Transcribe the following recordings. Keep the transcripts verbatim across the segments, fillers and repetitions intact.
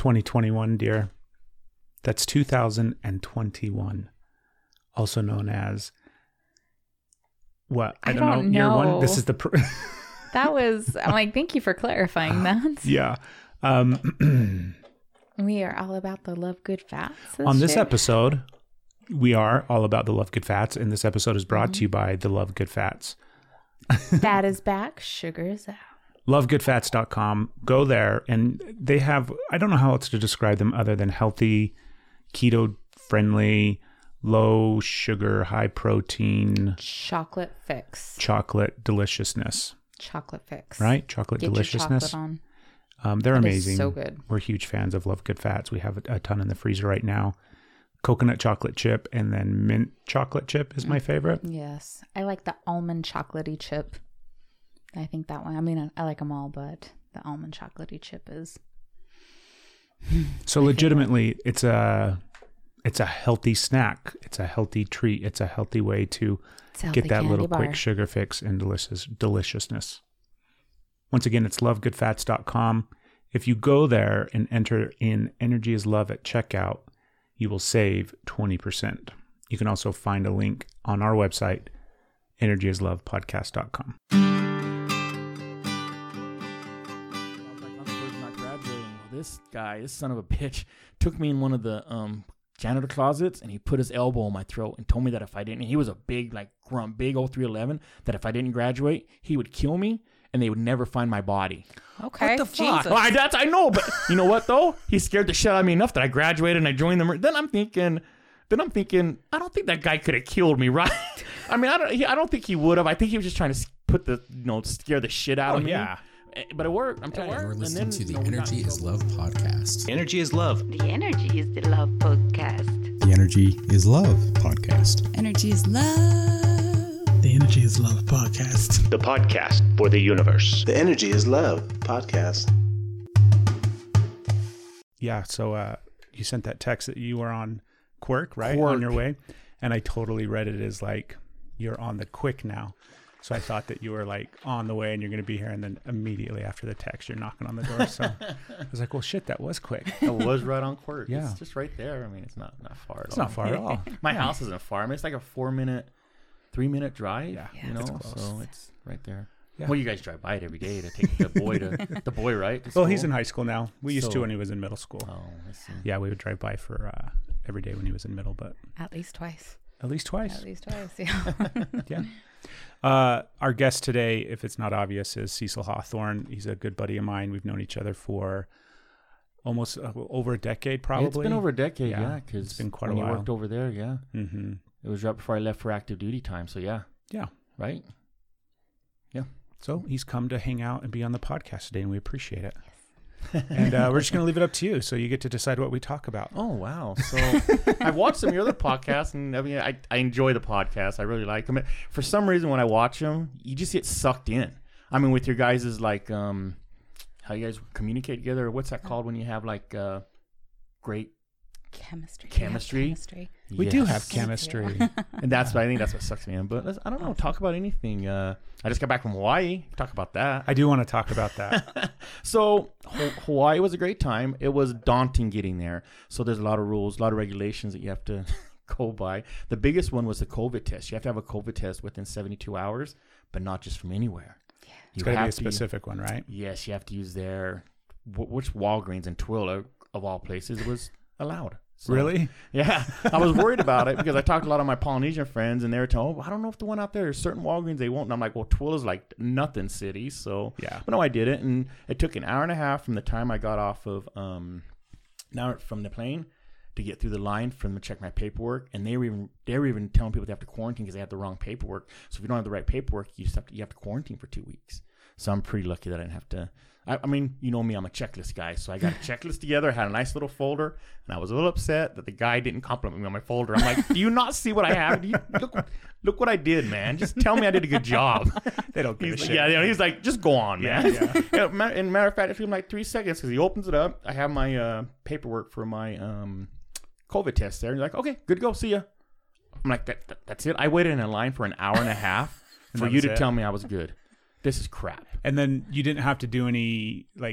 twenty twenty-one, dear. That's two thousand twenty-one. Also known as what? I, I don't, don't know. know. Year one. This is the. Pr- that was. I'm like, thank you for clarifying that. Yeah. Um, we are all about the love good fats. This on this year. episode, we are all about the Love Good Fats, and this episode is brought mm-hmm. to you by the Love Good Fats. Fat is back, sugar is out. love good fats dot com. Go there, and they have, I don't know how else to describe them other than healthy, keto-friendly, low sugar, high protein, chocolate fix. Chocolate deliciousness. Chocolate fix. Right? Chocolate Get deliciousness. Your chocolate on. Um, they're That amazing. is so good. We're huge fans of Love Good Fats. We have a, a ton in the freezer right now. Coconut chocolate chip and then mint chocolate chip is my favorite. Yes. I like the almond chocolatey chip. I think that one. I mean, I, I like them all, but the almond chocolatey chip is. So legitimately, favorite. it's a it's a healthy snack. It's a healthy treat. It's a healthy way to healthy get that little bar. Quick sugar fix and delicious deliciousness. Once again, it's love good fats dot com. If you go there and enter in Energy is Love at checkout, you will save twenty percent. You can also find a link on our website, energy is love podcast dot com. This guy, this son of a bitch, took me in one of the um, janitor closets, and he put his elbow in my throat and told me that if I didn't, he was a big, like, grump, big old three eleven, that if I didn't graduate, he would kill me, and they would never find my body. Okay. What the fuck? Jesus. Well, I, that's, I know, but you know what, though? He scared the shit out of me enough that I graduated and I joined them. Then I'm thinking, then I'm thinking, I don't think that guy could have killed me, right? I mean, I don't, he, I don't think he would have. I think he was just trying to put the, you know, scare the shit out oh, of me. yeah. But it worked. I'm telling you. You're listening then, to the you know, Energy is Love podcast. Energy is Love. The Energy is the Love podcast. The Energy is Love podcast. Energy is Love. The Energy is Love podcast. The podcast for the universe. The Energy is Love podcast. Yeah, so uh, you sent that text that you were on Quirk, right? Quirk. On your way. And I totally read it as like, you're on the quick now. So I thought that you were like on the way and you're going to be here. And then immediately after the text, you're knocking on the door. So I was like, well, shit, that was quick. It was right on Quirk. Yeah. It's just right there. I mean, it's not, not far at it's all. It's not far at all. My yeah. house isn't far. I mean, it's like a four minute, three minute drive. Yeah, you know, it's so it's right there. Yeah. Well, you guys drive by it every day to take the boy to the boy, right? Well, he's in high school now. We used so, to when he was in middle school. Oh, I see. Yeah, we would drive by for uh, every day when he was in middle, but at least twice. At least twice. At least twice. Yeah. Yeah. Uh, our guest today, if it's not obvious, is Cecil Hawthorne. He's a good buddy of mine. We've known each other for almost uh, over a decade, probably. It's been over a decade, yeah. Because yeah, it's been quite when a while. you worked over there, yeah. Mm-hmm. It was right before I left for active duty time, so yeah. Yeah. Right? Yeah. So he's come to hang out and be on the podcast today, and we appreciate it. And uh, we're just going to leave it up to you, so you get to decide what we talk about. Oh, wow. So I've watched some of your other podcasts, and I mean, I, I enjoy the podcast. I really like them. For some reason, when I watch them, you just get sucked in. I mean, with your guys' is like, um, how you guys communicate together, or what's that called when you have like uh, great chemistry? Chemistry. chemistry. We yes. do have chemistry. And that's what I think that's what sucks me in. But let's, I don't know, talk about anything. Uh, I just got back from Hawaii. Talk about that. I do want to talk about that. So Hawaii was a great time. It was daunting getting there. So there's a lot of rules, a lot of regulations that you have to go by. The biggest one was the COVID test. You have to have a COVID test within seventy-two hours, but not just from anywhere. Yeah. It's got to be a specific to, one, right? Yes, you have to use their, which Walgreens in Twilla, of all places, was allowed. So, really? Yeah. I was worried about it because I talked to a lot of my Polynesian friends, and they were telling, oh, I don't know if the one out there, there's certain Walgreens they won't. And I'm like, well, Twilla's like nothing city. So, yeah. But no, I did it. And it took an hour and a half from the time I got off of, um, now from the plane to get through the line for them to check my paperwork. And they were even, they were even telling people they have to quarantine because they had the wrong paperwork. So if you don't have the right paperwork, you just have to, you have to quarantine for two weeks. So I'm pretty lucky that I didn't have to. I, I mean, you know me, I'm a checklist guy. So I got a checklist together, had a nice little folder, and I was a little upset that the guy didn't compliment me on my folder. I'm like, do you not see what I have? Do you, look, look what I did, man. Just tell me I did a good job. They don't give he's a like, shit. Yeah, you know, he's like, just go on, man. Yeah, yeah. Yeah, ma- and matter of fact, it took him like three seconds because he opens it up. I have my uh, paperwork for my um, COVID test there. And he's like, okay, good to go. See ya. I'm like, that, that, that's it. I waited in a line for an hour and a half for you to it. tell me I was good. This is crap. And then you didn't have to do any like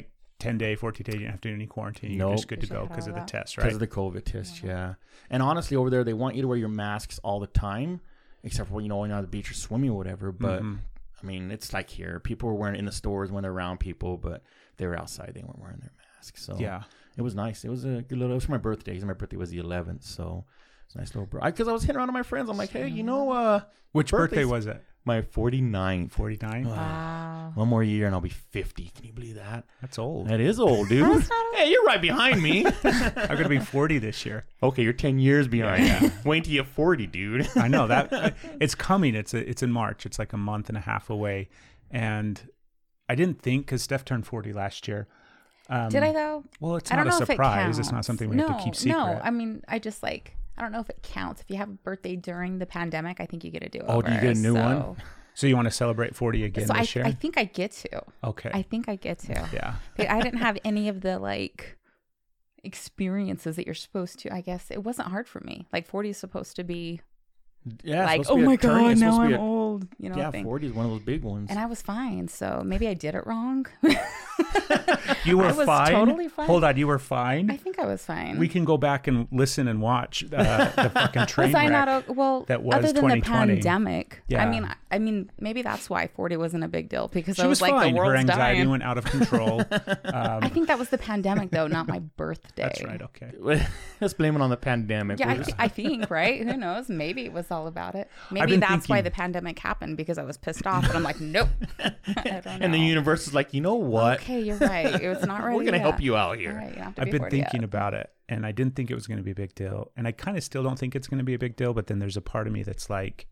ten day, fourteen day. You didn't have to do any quarantine. You're Nope. just good to go because of the test, right? Because of the COVID test, yeah. yeah. And honestly, over there, they want you to wear your masks all the time, except for, you know, when you're on the beach or swimming or whatever. But, mm-hmm. I mean, it's like here. People were wearing it in the stores when they're around people, but they were outside. They weren't wearing their masks. So, yeah. It was nice. It was a good little, it was for my birthday. My birthday was the eleventh, so it's a nice little birthday. Because I, I was hitting around to my friends. I'm like, hey, you know, uh, which birthday was it? My forty-ninth. forty-nine? Wow. One more year and I'll be fifty. Can you believe that? That's old. That is old, dude. Hey, you're right behind me. I'm going to be forty this year. Okay, you're ten years behind. Yeah. Wait till you're forty, dude. I know. that It's coming. It's a, It's in March. It's like a month and a half away. And I didn't think, because Steph turned forty last year. Um, Did I, though? Well, it's I not don't a know surprise. If it it's not something we no, have to keep secret. No, I mean, I just like, I don't know if it counts. If you have a birthday during the pandemic, I think you get to do it. Oh, do you get a new so. one? So you want to celebrate forty again so this I, year? I think I get to. Okay. I think I get to. Yeah. I didn't have any of the like experiences that you're supposed to. I guess it wasn't hard for me. Like forty is supposed to be yeah, like, oh my turn. God, it's now I'm a, old. You know, yeah, thing. forty is one of those big ones. And I was fine. So maybe I did it wrong. You were I was fine? Totally fine. Hold on, you were fine? I think I was fine. We can go back and listen and watch uh, the fucking train was I wreck not? A, well, that was other than twenty the twenty. pandemic. Yeah. I mean, I, I mean, maybe that's why forty wasn't a big deal because she I was, was like, fine. the world's Her anxiety dying. went out of control. Um, I think that was the pandemic, though, not my birthday. That's right. Okay. Let's blame it on the pandemic. Yeah, I, th- I think, right? Who knows? Maybe it was all about it. I've Maybe been that's thinking- why the pandemic happened because I was pissed off, and I'm like, nope. I don't know. And the universe is like, you know what? Okay, you're right. It was not ready. We're gonna yet. help you out here. All right, you don't have to I've be been forty thinking yet. about it, and I didn't think it was going to be a big deal, and I kind of still don't think it's going to be a big deal. But then there's a part of me that's like,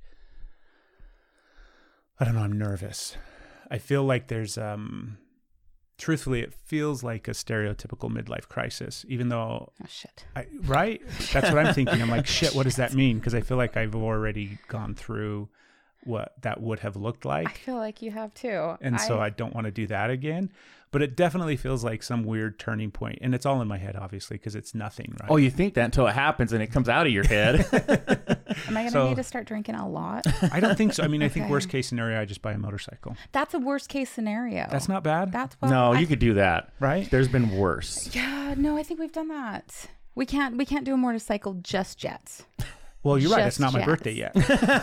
I don't know. I'm nervous. I feel like there's, um, truthfully, it feels like a stereotypical midlife crisis, even though, Oh shit. I, right? That's what I'm thinking. I'm like, shit. What does that mean? Because I feel like I've already gone through what that would have looked like. I feel like you have too. And so I don't want to do that again. But it definitely feels like some weird turning point. And it's all in my head, obviously, because it's nothing, right? Oh, you think that until it happens and it comes out of your head. Am I going to So- need to start drinking a lot? I don't think so. I mean, I think Okay. worst case scenario, I just buy a motorcycle. That's a worst case scenario. That's not bad, That's what no, I- you could do that. right? There's been worse. Yeah, no, I think we've done that. We can't. We can't do a motorcycle just yet. Well, you're right. Just It's not my jazz. birthday yet.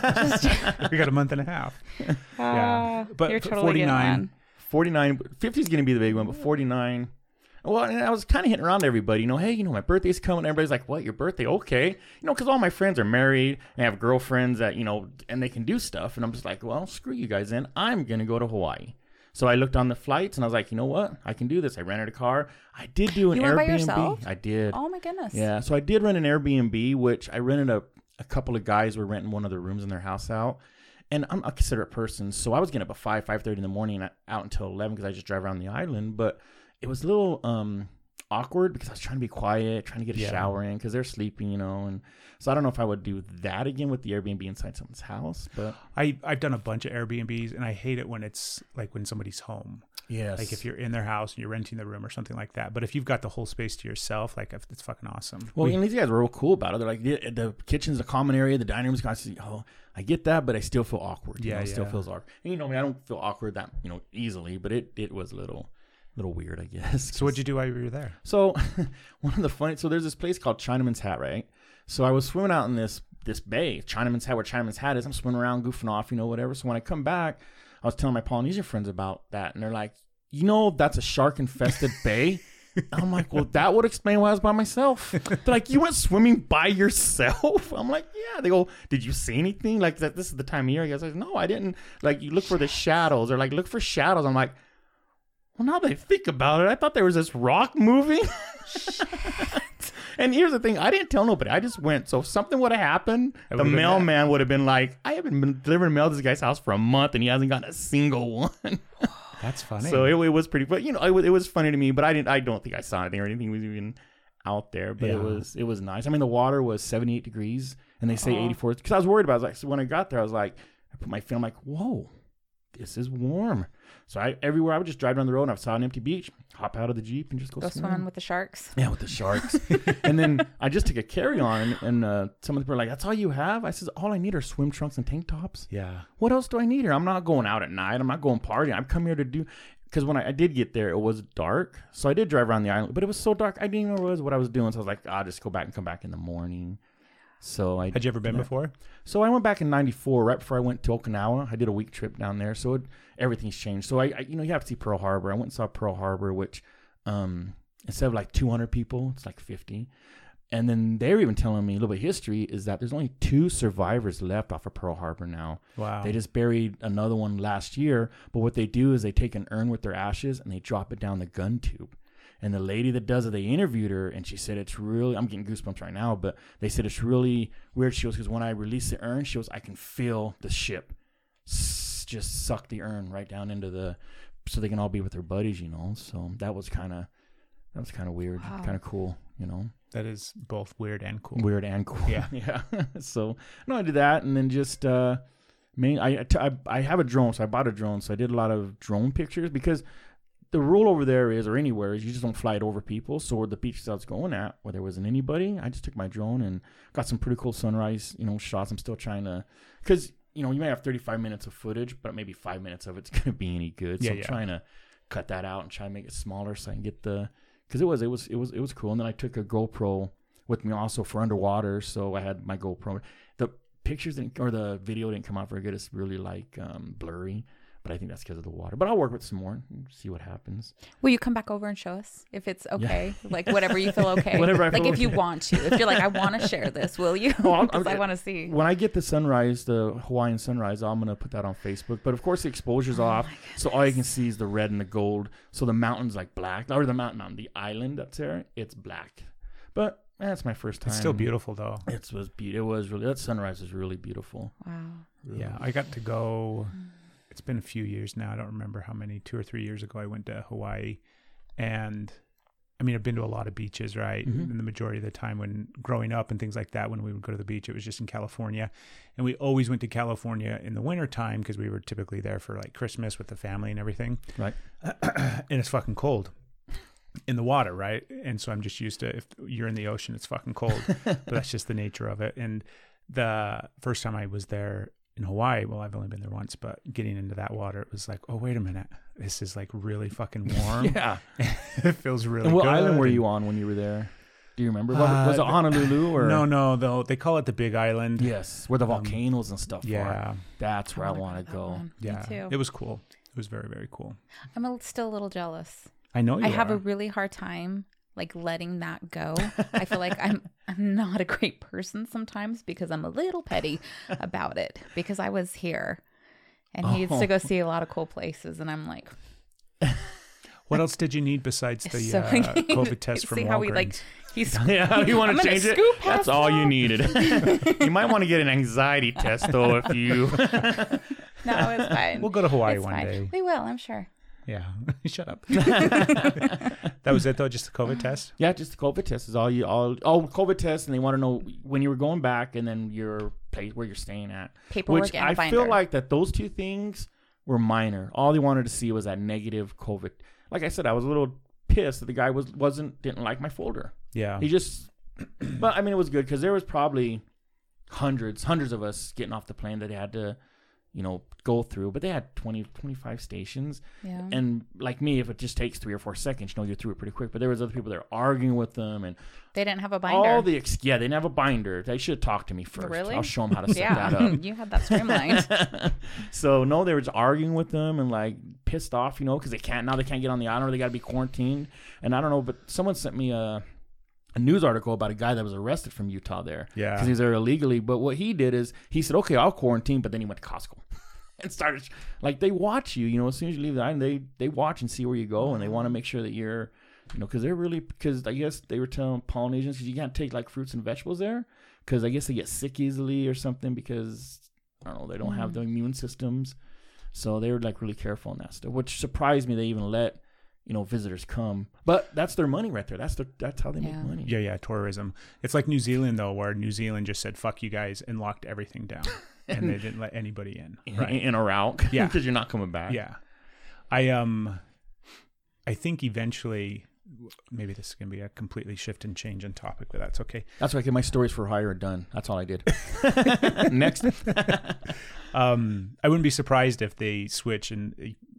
We got a month and a half. Yeah. Uh, But you're f- totally forty-nine. getting one. forty-nine, fifty is going to be the big one, but forty-nine. Well, and I was kind of hitting around to everybody, you know, hey, you know, my birthday's coming. Everybody's like, what, your birthday? Okay. You know, because all my friends are married and have girlfriends that, you know, and they can do stuff. And I'm just like, well, screw you guys then. I'm going to go to Hawaii. So I looked on the flights and I was like, you know what? I can do this. I rented a car. I did do an You went by Airbnb. yourself? I did. Oh my goodness. Yeah. So I did rent an Airbnb, which I rented a, a couple of guys were renting one of their rooms in their house out. And I'm a considerate person. So I was getting up at five, five thirty in the morning and out until eleven because I just drive around the island. But it was a little um, awkward because I was trying to be quiet, trying to get a Yeah. shower in because they're sleeping, you know. And so I don't know if I would do that again with the Airbnb inside someone's house. But I, I've done a bunch of Airbnbs, and I hate it when it's like when somebody's home. yes. Like if you're in their house and you're renting the room or something like that. But if you've got the whole space to yourself, like it's fucking awesome. Well, We- and these guys were real cool about it. They're like, the, the kitchen's a common area, the dining room's constantly, oh, I get that, but I still feel awkward. You Yeah, know, it still yeah. feels awkward. And you know me, I don't feel awkward that, you know, easily, but it, it was a little, little weird, I guess. so what'd you do while you were there? So one of the funny, so there's this place called Chinaman's Hat, right? So I was swimming out in this, this bay, Chinaman's Hat, where Chinaman's Hat is. I'm swimming around, goofing off, you know, whatever. So when I come back, I was telling my Polynesian friends about that. And they're like, you know, that's a shark infested bay. I'm like, well, that would explain why I was by myself. They're like, you went swimming by yourself? I'm like, yeah. They go, did you see anything? Like, that? This is the time of year. I guess, like, no, I didn't. Like, you look for the shadows. Or like, look for shadows. I'm like, well, now that I think about it, I thought there was this rock moving. And here's the thing. I didn't tell nobody. I just went. So if something would have happened, That the would've been mailman would have been like, I haven't been delivering mail to this guy's house for a month, and he hasn't gotten a single one. That's funny. So it, it was pretty, but you know, it was, it was funny to me. But I didn't, I don't think I saw anything or anything was even out there. But Yeah. it was, it was nice. I mean, the water was seventy-eight degrees, and they say eighty-four. Because I was worried about it. I was like, so when I got there, I was like, I put my feet. I'm like, whoa, this is warm. So I everywhere I would just drive down the road, and I saw an empty beach, hop out of the Jeep, and just go, Go swim. swimming with the sharks. Yeah, with the sharks. And then I just took a carry-on, and uh, some of the people were like, that's all you have? I says, all I need are swim trunks and tank tops. yeah. What else do I need here? I'm not going out at night. I'm not going partying. I've come here to do... because when I, I did get there, it was dark. So I did drive around the island, but it was so dark, I didn't even know what, was, what I was doing. So I was like, I'll just go back and come back in the morning. So I Had you ever been yeah. before? So I went back in ninety-four, right before I went to Okinawa. I did a week trip down there. So it, everything's changed. So I, I, you know, you have to see Pearl Harbor. I went and saw Pearl Harbor, which um, instead of like two hundred people, it's like fifty. And then they're even telling me a little bit of history is that there's only two survivors left off of Pearl Harbor now. Wow. They just buried another one last year. But what they do is they take an urn with their ashes and they drop it down the gun tube. And the lady that does it, they interviewed her and she said it's really, I'm getting goosebumps right now, but they said it's really weird. She goes, because when I release the urn, she goes, I can feel the ship s- just suck the urn right down into the, so they can all be with their buddies, you know. So that was kind of, that was kind of weird, wow. kind of cool, you know. That is both weird and cool. Weird and cool. Yeah. yeah. So, no, I did that. And then just, uh, main, I, I, I have a drone. So I bought a drone. So I did a lot of drone pictures because the rule over there is, or anywhere, is you just don't fly it over people. So where the beaches I was going at, where there wasn't anybody, I just took my drone and got some pretty cool sunrise, you know, shots. I'm still trying to, because, you know, you may have thirty-five minutes of footage, but maybe five minutes of it's going to be any good. So yeah, I'm yeah. trying to cut that out and try to make it smaller so I can get the, because it was, it was, it was, it was cool. And then I took a GoPro with me also for underwater. So I had my GoPro. The pictures didn't, or the video didn't come out very good. It's really like um, blurry. But I think that's because of the water. But I'll work with some more and see what happens. Will you come back over and show us if it's okay? Yeah. Like whatever you feel okay. Whatever I like feel if you okay. want to. If you're like, I want to share this, will you? Because I want to see. When I get the sunrise, the Hawaiian sunrise, I'm going to put that on Facebook. But of course, the exposure's oh off. So all you can see is the red and the gold. So the mountain's like black. Or the mountain, mountain the island that's there, it's black. But that's my first time. It's still beautiful, though. It was be- It was really, that sunrise was really beautiful. Wow. Really. Yeah, I got to go... It's been a few years now. I don't remember how many, two or three years ago I went to Hawaii. And I mean, I've been to a lot of beaches, right? Mm-hmm. And the majority of the time when growing up and things like that, when we would go to the beach, it was just in California. And we always went to California in the wintertime because we were typically there for like Christmas with the family and everything. Right. And it's fucking cold in the water, right? And so I'm just used to, if you're in the ocean, it's fucking cold. But that's just the nature of it. And the first time I was there, in Hawaii, well, I've only been there once, but getting into that water, it was like, oh, wait a minute. This is like really fucking warm. Yeah. It feels really and what good. island were you on when you were there? Do you remember? Uh, was it Honolulu or? No, no, though. They call it the Big Island. Yes, where the Um, volcanoes and stuff yeah. are. That's where I, I want to go. one. Yeah. Me too. It was cool. It was very, very cool. I'm a, still a little jealous. I know you I have are. a really hard time like letting that go. I feel like I'm I'm not a great person sometimes because I'm a little petty about it because I was here and he needs to go see a lot of cool places and I'm like, what else did you need besides the So- uh, COVID test from see Walgreens? how we like he's Yeah, you want I'm to gonna change it? scoop past That's all you that. needed. You might want to get an anxiety test though if you. no, it's fine. We'll go to Hawaii It's one fine. day. We will, I'm sure. Yeah. Shut up. That was it, though? Just the COVID test? Yeah, just the COVID test is all you all. Oh, COVID test, and they want to know when you were going back, and then your place where you're staying at. Paperwork Which and I binder. feel like that those two things were minor. All they wanted to see was that negative COVID. Like I said, I was a little pissed that the guy was wasn't didn't like my folder. Yeah. He just, but I mean, it was good because there was probably hundreds, hundreds of us getting off the plane that they had to, you know, go through. But they had twenty, twenty-five stations. Yeah. And like me, if it just takes three or four seconds, you know, you're through it pretty quick. But there was other people there arguing with them and They didn't have a binder. all the, ex- yeah, they didn't have a binder. They should have talked to me first. Really? I'll show them how to set yeah. that up. You had that streamlined. So no, they were just arguing with them and like pissed off, you know, because they can't now they can't get on the island or they got to be quarantined. And I don't know, but someone sent me a a news article about a guy that was arrested from Utah there, Yeah. because he was there illegally. But what he did is he said, okay, I'll quarantine, but then he went to Costco and started like they watch you, you know, as soon as you leave the island, they they watch and see where you go, and they want to make sure that you're, you know, because they're really because I guess they were telling Polynesians because you can't take like fruits and vegetables there because I guess they get sick easily or something because I don't know they don't have the immune systems, so they were like really careful on that stuff, which surprised me. They even let, you know, visitors come, but that's their money right there. That's their that's how they Yeah. make money. Yeah, yeah, tourism. It's like New Zealand, though, where New Zealand just said, fuck you guys, and locked everything down. And they didn't let anybody in. Right. In or out, Yeah. because you're not coming back. Yeah. I um I think eventually maybe this is gonna be a completely shift and change on topic, but that's okay. That's why I get my stories for hire are done. That's all I did. Next. Um I wouldn't be surprised if they switch and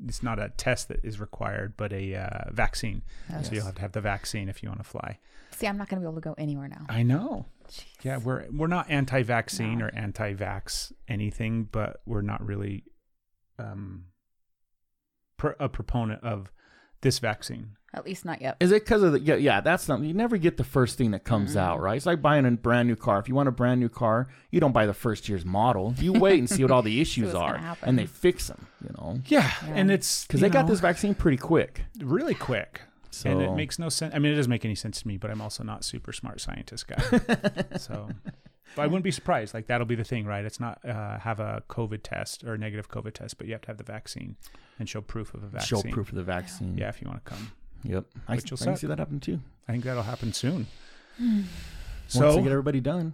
it's not a test that is required, but a uh, vaccine. Yes. So you'll have to have the vaccine if you want to fly. See, I'm not going to be able to go anywhere now. I know. Jeez. Yeah, we're we're not anti-vaccine No. or anti-vax anything, but we're not really um, pro- a proponent of this vaccine. At least not yet. Is it because of the, yeah, yeah, that's something. You never get the first thing that comes Mm-hmm. out, right? It's like buying a brand new car. If you want a brand new car, you don't buy the first year's model. You wait and see what all the issues what's gonna are, happen. and they fix them, you know? Yeah, Yeah. and it's Because you they got know, this vaccine pretty quick. really quick. So And it makes no sense. I mean, it doesn't make any sense to me, but I'm also not super smart scientist guy. So, but I wouldn't be surprised. Like that'll be the thing, right? It's not uh, have a COVID test or a negative COVID test, but you have to have the vaccine and show proof of a vaccine. show proof of the vaccine. Yeah, if you want to come. Yep. I, I Which will can suck. see that happen too. I think that'll happen soon. Once So, they get everybody done.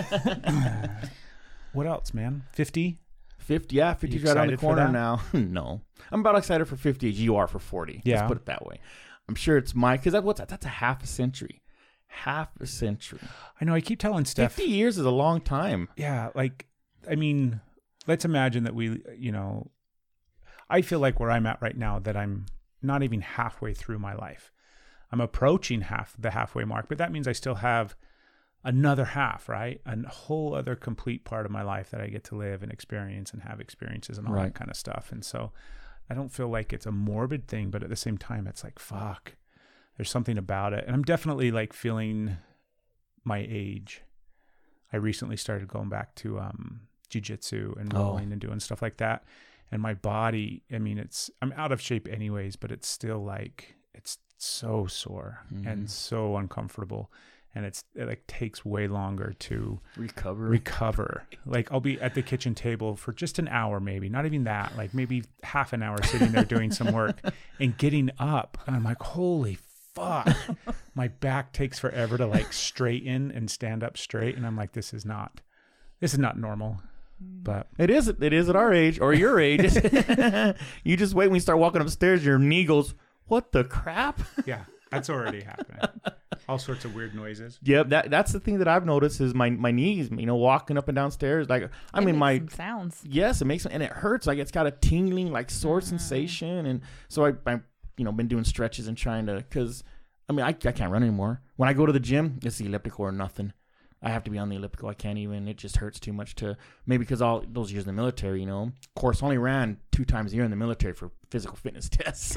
what else, man? fifty? fifty, yeah, fifty's You right on the excited for corner that? now. No. I'm about excited for fifty as you are for forty. Yeah. Let's put it that way. I'm sure it's my, because that, what's that? That's a half a century. Half a century. I know. I keep telling Steph. fifty years is a long time. Yeah, like, I mean, let's imagine that we, you know, I feel like where I'm at right now that I'm not even halfway through my life. I'm approaching half the halfway mark, but that means I still have another half, right? A whole other complete part of my life that I get to live and experience and have experiences and all Right. that kind of stuff. And so I don't feel like it's a morbid thing, but at the same time, it's like, fuck, there's something about it. And I'm definitely like feeling my age. I recently started going back to um, jiu-jitsu and rolling Oh. and doing stuff like that. And my body, I mean, it's, I'm out of shape anyways, but it's still like, it's so sore Mhm. and so uncomfortable. And it's, it like takes way longer to Recover. recover. Like I'll be at the kitchen table for just an hour, maybe not even that, like maybe half an hour sitting there doing some work and getting up. And I'm like, holy fuck, my back takes forever to like straighten and stand up straight. And I'm like, this is not, this is not normal. But It is. It is at our age or your age. You just wait when you start walking upstairs. Your knee goes, "What the crap?" yeah, that's already happening. All sorts of weird noises. Yep. That that's the thing that I've noticed is my my knees. You know, walking up and down stairs. Like I It mean, makes my some sounds. yes, it makes and it hurts. Like it's got a tingling, like sore Mm. sensation, and so I I you know been doing stretches and trying to because I mean I I can't run anymore. When I go to the gym, it's the elliptical or nothing. I have to be on the elliptical. I can't even. It just hurts too much to maybe because all those years in the military, you know. Of course, only ran two times a year in the military for physical fitness tests.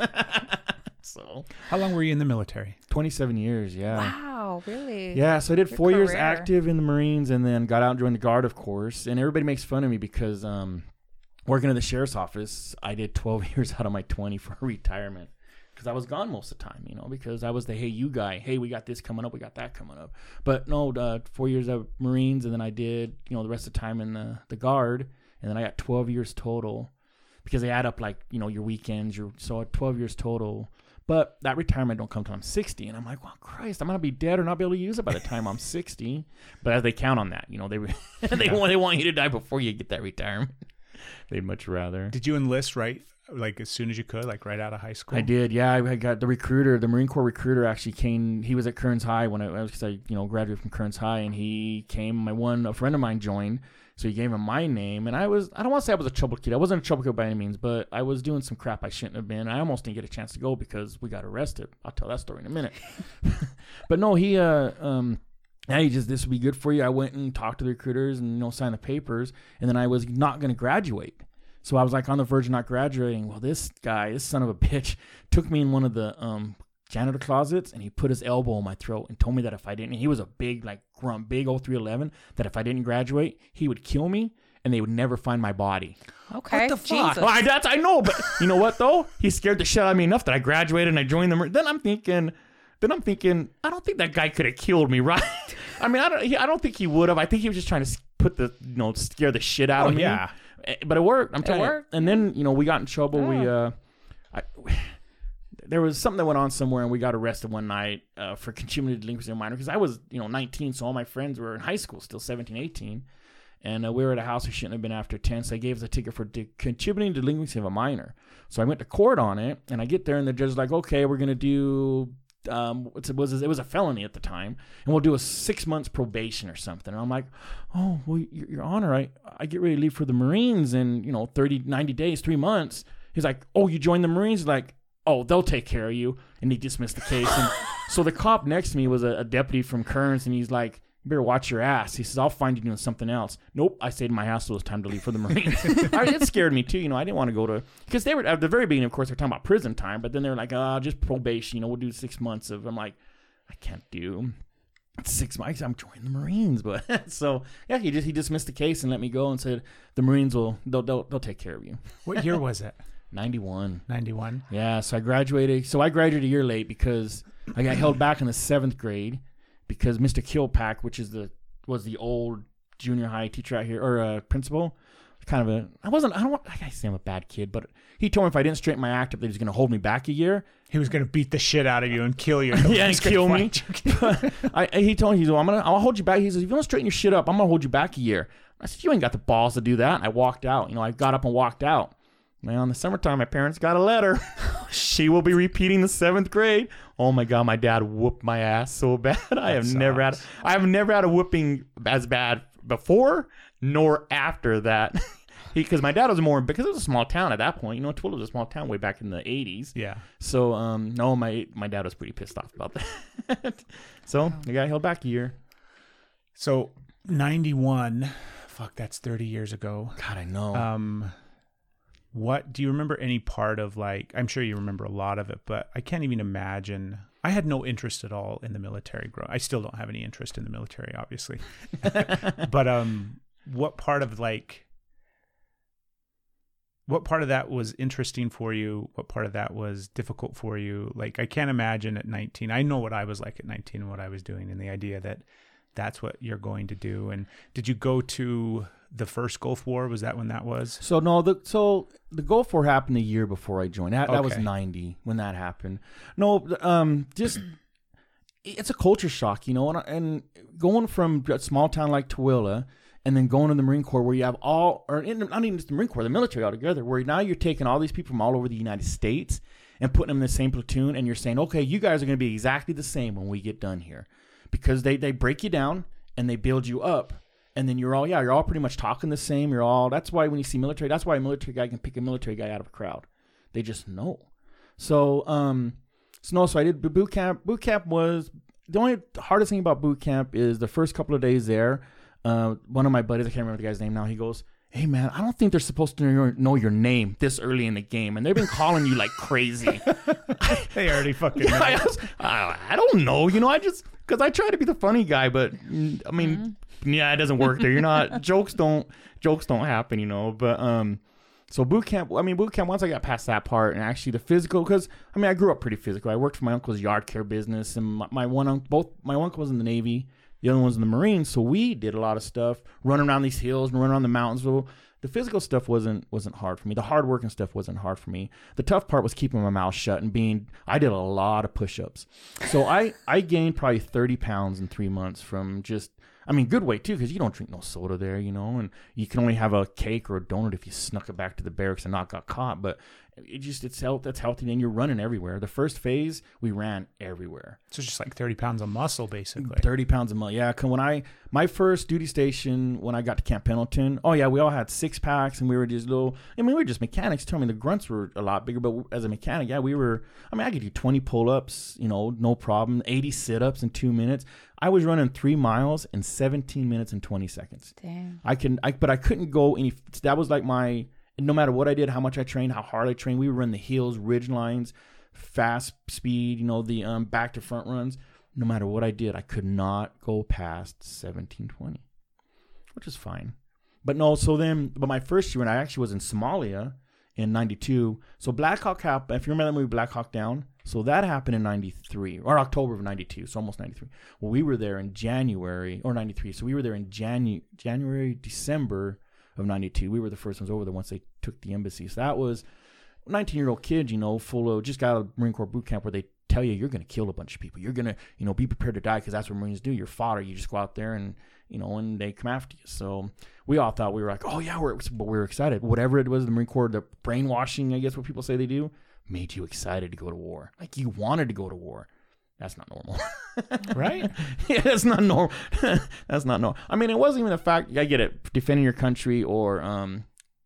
So How long were you in the military? twenty-seven years, yeah. Wow, really? Yeah, so I did Your four years career. active in the Marines and then got out and joined the Guard, of course. And everybody makes fun of me because um, working in the sheriff's office, I did twelve years out of my twenty for retirement because I was gone most of the time, you know, because I was the hey, you guy. Hey, we got this coming up. We got that coming up. But no, uh, four years of Marines and then I did, you know, the rest of the time in the, the Guard. And then I got twelve years total because they add up like, you know, your weekends. Your So twelve years total. But that retirement don't come till I'm sixty. And I'm like, well, Christ, I'm going to be dead or not be able to use it by the time I'm sixty. But as they count on that, you know, they they, want, they want you to die before you get that retirement. They'd much rather. Did you enlist right, like as soon as you could, like right out of high school? I did, yeah. I I got the recruiter, the Marine Corps recruiter actually came. He was at Kearns High when I, I was, cause I, you know, graduated from Kearns High, and he came. My one, a friend of mine joined, so he gave him my name, and I was, I don't want to say I was a trouble kid. I wasn't a trouble kid by any means, but I was doing some crap I shouldn't have been. I almost didn't get a chance to go because we got arrested. I'll tell that story in a minute. But no, he, uh, um. Now you just, this would be good for you. I went and talked to the recruiters and, you know, signed the papers, and then I was not going to graduate. So I was like on the verge of not graduating. Well, this guy, this son of a bitch, took me in one of the um, janitor closets and he put his elbow in my throat and told me that if I didn't, he was a big, like, grump, big old three eleven, that if I didn't graduate, he would kill me and they would never find my body. Okay. What the fuck? Jesus. Well, I, that's, I know, but you know what, though? He scared the shit out of me enough that I graduated and I joined the Marines. Then I'm thinking... Then I'm thinking, I don't think that guy could have killed me, right? I mean, I don't. He, I don't think he would have. I think he was just trying to put the, you know, scare the shit out Oh, of me. yeah. Eh, But it worked. I'm It telling worked. you. And then, you know, we got in trouble. Oh. We, uh, I, there was something that went on somewhere, and we got arrested one night uh, for contributing to delinquency of a minor because I was, you know, nineteen, so all my friends were in high school, still seventeen, eighteen. And uh, we were at a house we shouldn't have been after ten, so they gave us a ticket for de- contributing to delinquency of a minor. So I went to court on it, and I get there, and the judge is like, okay, we're going to do... Um, it was it was a felony at the time, and we'll do a six months probation or something. And I'm like, oh, well, your, your Honor, I, I get ready to leave for the Marines in, you know, thirty, ninety days, three months. He's like, oh, you joined the Marines? He's like, oh, they'll take care of you. And he dismissed the case. And so the cop next to me was a, a deputy from Kearns, and he's like, you better watch your ass. He says, I'll find you doing something else. Nope. I stayed in my house, so it was time to leave for the Marines. I, it scared me, too. You know, I didn't want to go to, because they were, at the very beginning, of course, they're talking about prison time, but then they're like, ah, oh, just probation. You know, we'll do six months of, I'm like, I can't do six months. I'm joining the Marines. But so, yeah, he just, he dismissed the case and let me go and said, the Marines will, they'll, they'll, they'll take care of you. What year was it? ninety-one. ninety-one? Yeah, so I graduated. So I graduated a year late because I got held back in the seventh grade because Mister Kilpack, which is the was the old junior high teacher out here, or uh, principal, kind of a, I wasn't, I don't want, I say I'm a bad kid, but he told me if I didn't straighten my act up, that he was going to hold me back a year. He was going to beat the shit out of you and kill you. Yeah, and kill me. I, he told me, he's like, I'm gonna, I'll hold you back. He says, if you don't straighten your shit up, I'm going to hold you back a year. I said, you ain't got the balls to do that. And I walked out. You know, I got up and walked out. Well, in the summertime, my parents got a letter. She will be repeating the seventh grade. Oh my God, my dad whooped my ass so bad. I have sucks. never had, I have never had a whooping as bad before nor after that. Because my dad was more, because it was a small town at that point. You know, Twilla was a small town way back in the eighties. Yeah. So, um, no, my my dad was pretty pissed off about that. So, I got held back a year. So, ninety-one, fuck, that's thirty years ago. God, I know. Um, what, do you remember any part of, like, I'm sure you remember a lot of it, but I can't even imagine. I had no interest at all in the military. Grow. I still don't have any interest in the military, obviously. But um, what part of, like, what part of that was interesting for you? What part of that was difficult for you? Like, I can't imagine at nineteen. I know what I was like at nineteen and what I was doing, and the idea that that's what you're going to do. And did you go to the first Gulf War? Was that when that was? So no, the so the Gulf War happened a year before I joined. That, that was Okay. ninety when that happened. No, um, just it's a culture shock, you know. And, and going from a small town like Tooele and then going to the Marine Corps, where you have all, or in, not even just the Marine Corps, the military altogether, where now you're taking all these people from all over the United States and putting them in the same platoon, and you're saying, okay, you guys are going to be exactly the same when we get done here, because they they break you down and they build you up. And then you're all, yeah, you're all pretty much talking the same. You're all, that's why when you see military, that's why a military guy can pick a military guy out of a crowd. They just know. So, um, so no, so I did boot camp. Boot camp was, the only hardest thing about boot camp is the first couple of days there. Uh, one of my buddies, I can't remember the guy's name now, he goes, hey man, I don't think they're supposed to know your, know your name this early in the game. And they've been calling you like crazy. They already fucking Yeah, know. I, was, I, I don't know. You know, I just, because I try to be the funny guy, but mm, I mean, mm-hmm. yeah, it doesn't work there. You're not, jokes don't, jokes don't happen, you know, but, um, so boot camp, I mean, boot camp, once I got past that part and actually the physical, because, I mean, I grew up pretty physical. I worked for my uncle's yard care business, and my, my one uncle, both, my uncle was in the Navy, the other one was in the Marines, so we did a lot of stuff, running around these hills and running around the mountains. So the physical stuff wasn't wasn't hard for me. The hard working stuff wasn't hard for me. The tough part was keeping my mouth shut and being, I did a lot of push-ups. So I, I gained probably thirty pounds in three months from just, I mean, good weight too, because you don't drink no soda there, you know, and you can only have a cake or a donut if you snuck it back to the barracks and not got caught. But it just, it's health, that's healthy, and you're running everywhere. The first phase, we ran everywhere. So just like thirty pounds of muscle, basically. thirty pounds of muscle, yeah. Cause when I, my first duty station, when I got to Camp Pendleton, oh yeah, we all had six packs, and we were just little, I mean, we were just mechanics. Tell me the grunts were a lot bigger, but as a mechanic, yeah, we were, I mean, I could do twenty pull-ups, you know, no problem, eighty sit-ups in two minutes. I was running three miles in seventeen minutes and twenty seconds. Dang. I can, I, but I couldn't go any, that was like my, no matter what I did, how much I trained, how hard I trained, we would run the hills, ridge lines, fast speed, you know, the um, back to front runs. No matter what I did, I could not go past seventeen twenty, which is fine. But no, so then, but my first year when I actually was in Somalia in ninety-two. So Black Hawk happened, if you remember that movie Black Hawk Down, so that happened in ninety-three, or October of ninety-two, so almost ninety-three. Well, we were there in January, or ninety-three, so we were there in Janu- January, December of ninety-two. We were the first ones over there once they took the embassy. So that was a nineteen-year-old kid, you know, full of, just got out of Marine Corps boot camp where they tell you you're going to kill a bunch of people. You're going to, you know, be prepared to die, because that's what Marines do. You're fodder. You just go out there and, you know, and they come after you. So we all thought, we were like, oh yeah, we're, but we were excited. Whatever it was, the Marine Corps, the brainwashing, I guess what people say they do, made you excited to go to war. Like you wanted to go to war. That's not normal. Right? Yeah, that's not normal. That's not normal. I mean, it wasn't even the fact, I get it, defending your country or, um,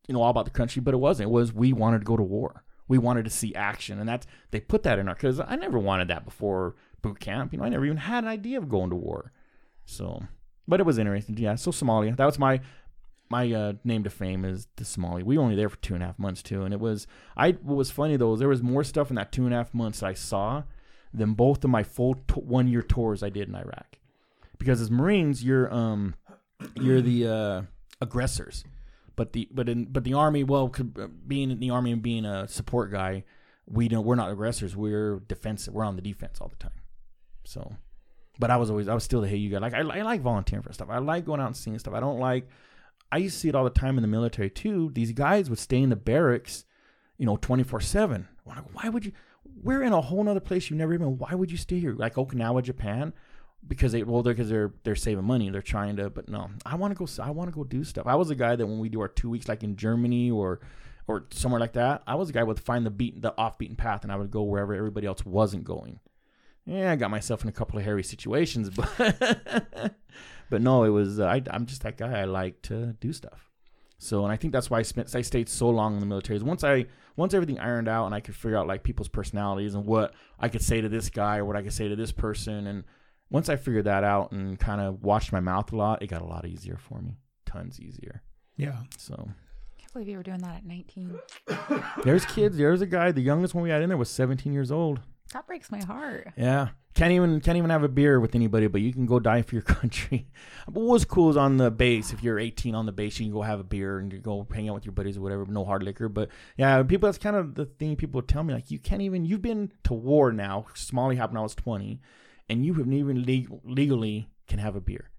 you know, all about the country, but it wasn't. It was we wanted to go to war. We wanted to see action, and that's they put that in our. Because I never wanted that before boot camp. You know, I never even had an idea of going to war. So, but it was interesting. Yeah. So Somalia. That was my my uh, name to fame is the Somali. We were only there for two and a half months too, and it was. I what was funny though is there was more stuff in that two and a half months that I saw than both of my full t- one year tours I did in Iraq. Because as Marines, you're um you're the uh, aggressors. But the but in but the Army, well, being in the Army and being a support guy, we don't we're not aggressors. We're defensive. We're on the defense all the time. So, but I was always I was still the hey you guy. Like I, I like volunteering for stuff. I like going out and seeing stuff. I don't like. I used to see it all the time in the military too. These guys would stay in the barracks, you know, twenty four seven. Why would you? We're in a whole other place you've never even. Why would you stay here? Like Okinawa, Japan. Because they well, they're because they're they're saving money. They're trying to, but no, I want to go. I want to go do stuff. I was a guy that when we do our two weeks, like in Germany or or somewhere like that, I was a guy who would find the beat the off beaten path, and I would go wherever everybody else wasn't going. Yeah, I got myself in a couple of hairy situations, but but no, it was. Uh, I, I'm just that guy. I like to do stuff. So, and I think that's why I spent I stayed so long in the military. Is once I once everything ironed out, and I could figure out like people's personalities and what I could say to this guy or what I could say to this person, and once I figured that out and kind of watched my mouth a lot, it got a lot easier for me. Tons easier. Yeah. So. I can't believe you were doing that at nineteen. There's kids. There's a guy. The youngest one we had in there was seventeen years old. That breaks my heart. Yeah. Can't even can't even have a beer with anybody, but you can go die for your country. But what was cool is on the base, if you're eighteen on the base, you can go have a beer and you go hang out with your buddies or whatever, no hard liquor. But yeah, people, that's kind of the thing people tell me. Like, you can't even, you've been to war now. Somali happened when I was twenty. And you haven't even leg- legally can have a beer.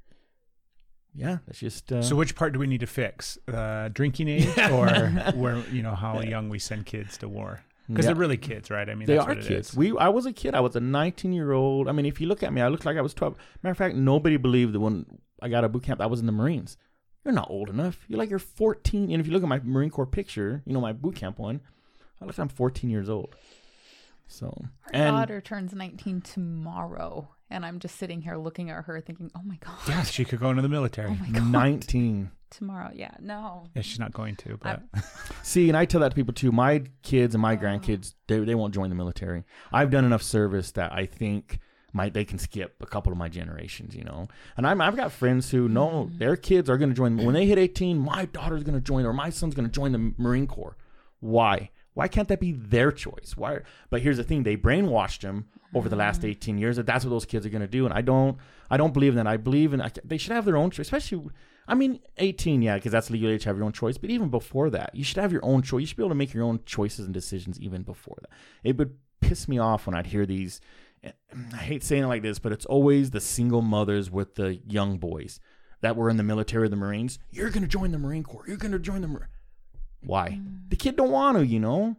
Yeah, that's just. Uh... So, which part do we need to fix? Uh, drinking age, or where you know how young we send kids to war? Because yeah. they're really kids, right? I mean, they that's are what it kids. Is. We, I was a kid. I was a nineteen-year-old. I mean, if you look at me, I looked like I was twelve. Matter of fact, nobody believed that when I got a boot camp, I was in the Marines. You're not old enough. You're like you're fourteen. And if you look at my Marine Corps picture, you know my boot camp one, I look like I'm fourteen years old. So, our and, daughter turns nineteen tomorrow, and I'm just sitting here looking at her thinking, oh my God. Yeah, she could go into the military. Oh my God. nineteen. Tomorrow, yeah, no. Yeah, she's not going to, but. See, and I tell that to people too. My kids and my grandkids, they they won't join the military. I've done enough service that I think my they can skip a couple of my generations, you know. And I'm, I've got friends who know mm-hmm. their kids are going to join. When they hit eighteen, my daughter's going to join, or my son's going to join the Marine Corps. Why? Why can't that be their choice? Why? But here's the thing: they brainwashed them over the last eighteen years that that's what those kids are going to do, and I don't. I don't believe in that. I believe in they should have their own choice, especially. I mean, eighteen, yeah, because that's legal age to have your own choice. But even before that, you should have your own choice. You should be able to make your own choices and decisions even before that. It would piss me off when I'd hear these. I hate saying it like this, but it's always the single mothers with the young boys that were in the military or the Marines. You're going to join the Marine Corps. You're going to join the Marine. Why? Mm. The kid don't want to, you know?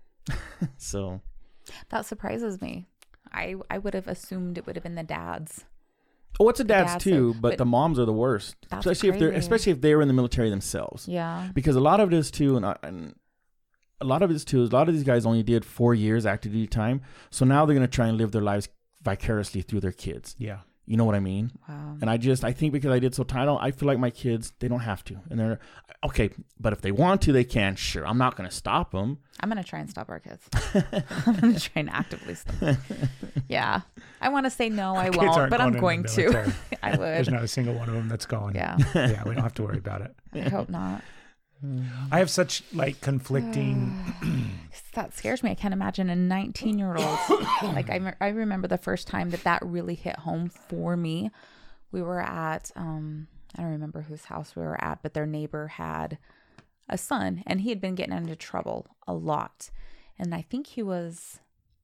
So. That surprises me. I I would have assumed it would have been the dads. Oh, it's a dad's, dad's too, are, but, but the moms are the worst. Especially crazy. if they're especially if they were in the military themselves. Yeah. Because a lot of it is too, and, I, and a lot of it is too, is a lot of these guys only did four years active duty time. So now they're going to try and live their lives vicariously through their kids. Yeah. You know what I mean? Wow. And I just, I think because I did so title, I feel like my kids, they don't have to. And they're, okay, but if they want to, they can, sure. I'm not going to stop them. I'm going to try and stop our kids. I'm going to try and actively stop them. Yeah. I want to say no, I kids won't, but I'm going to. I would. There's not a single one of them that's going. Yeah. Yeah, we don't have to worry about it. I hope not. I have such like conflicting. That scares me. I can't imagine a nineteen year old. Like I, I remember the first time that that really hit home for me. We were at, um, I don't remember whose house we were at, but their neighbor had a son and he had been getting into trouble a lot. And I think he was,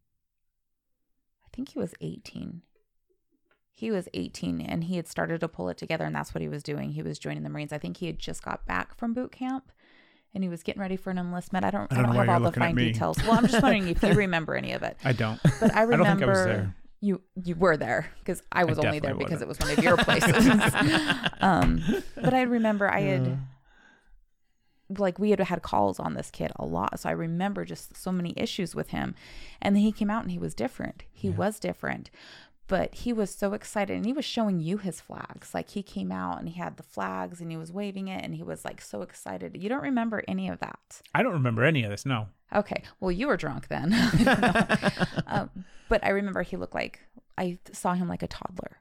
I think he was eighteen. He was eighteen and he had started to pull it together, and that's what he was doing. He was joining the Marines. I think he had just got back from boot camp and he was getting ready for an enlistment. I don't, I don't, I don't have all the fine details. Well, I'm just wondering if you remember any of it. I don't. But I remember I don't think I was there. You you were there because I was I only there because wasn't. it was one of your places. um, but I remember I had, like, we had had calls on this kid a lot. So I remember just so many issues with him. And then he came out and he was different. He yeah. was different. But he was so excited, and he was showing you his flags. Like, he came out and he had the flags and he was waving it, and he was like so excited. You don't remember any of that? I don't remember any of this. No. Okay. Well, you were drunk then. um, but I remember he looked like, I saw him like a toddler,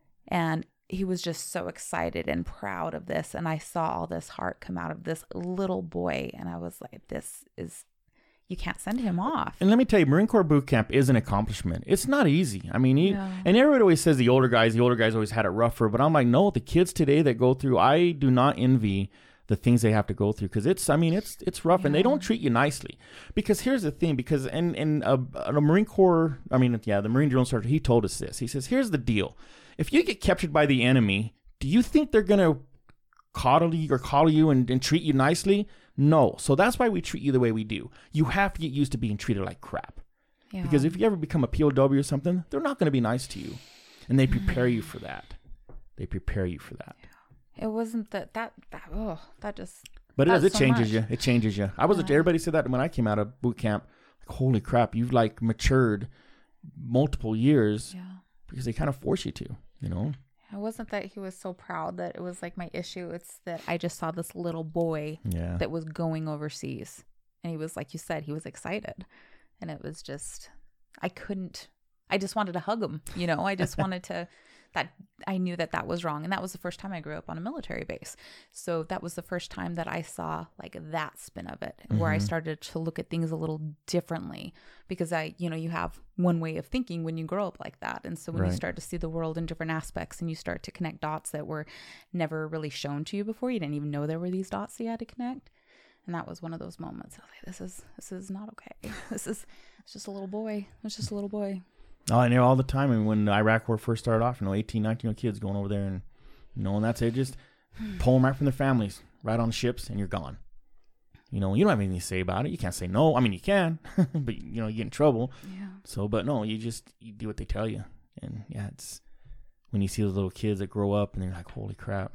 and he was just so excited and proud of this. And I saw all this heart come out of this little boy. And I was like, this is, you can't send him off. And let me tell you, Marine Corps boot camp is an accomplishment. It's not easy. I mean, he, No. and everybody always says the older guys, the older guys always had it rougher. But I'm like, no, the kids today that go through, I do not envy the things they have to go through, because it's, I mean, it's it's rough, Yeah. and they don't treat you nicely. Because here's the thing, because and and a, a Marine Corps, I mean, yeah, the Marine drill sergeant, he told us this. He says, here's the deal: if you get captured by the enemy, do you think they're gonna coddle you or coddle you and, and treat you nicely? No. So that's why we treat you the way we do. You have to get used to being treated like crap. Yeah. Because if you ever become a P O W or something, they're not going to be nice to you, and they prepare you for that. They prepare you for that. It wasn't that, that, that, oh, that just. But it does. It so changes much. you. It changes you. I was. Yeah. Everybody said that when I came out of boot camp. Like, holy crap, you've like matured multiple years Yeah. because they kind of force you to. You know. It wasn't that he was so proud that it was like my issue. It's that I just saw this little boy Yeah. that was going overseas, and he was, like you said, he was excited, and it was just, I couldn't. I just wanted to hug him. You know, I just wanted to. That I knew that that was wrong. And that was the first time I grew up on a military base. So that was the first time that I saw like that spin of it, mm-hmm. where I started to look at things a little differently, because I, you know, you have one way of thinking when you grow up like that. And so when Right. you start to see the world in different aspects, and you start to connect dots that were never really shown to you before, you didn't even know there were these dots that you had to connect. And that was one of those moments. I was like, this is, this is not okay. This is, it's just a little boy. It's just a little boy. Oh, I know all the time. And when the Iraq War first started off, you know, eighteen, nineteen year old kids going over there, and you know, and that's it. Just pull them right from their families, right on the ships, and you're gone. You know, you don't have anything to say about it. You can't say no. I mean, you can, but you know, you get in trouble. Yeah. So, but no, you just you do what they tell you, and yeah, it's when you see those little kids that grow up and they're like, holy crap.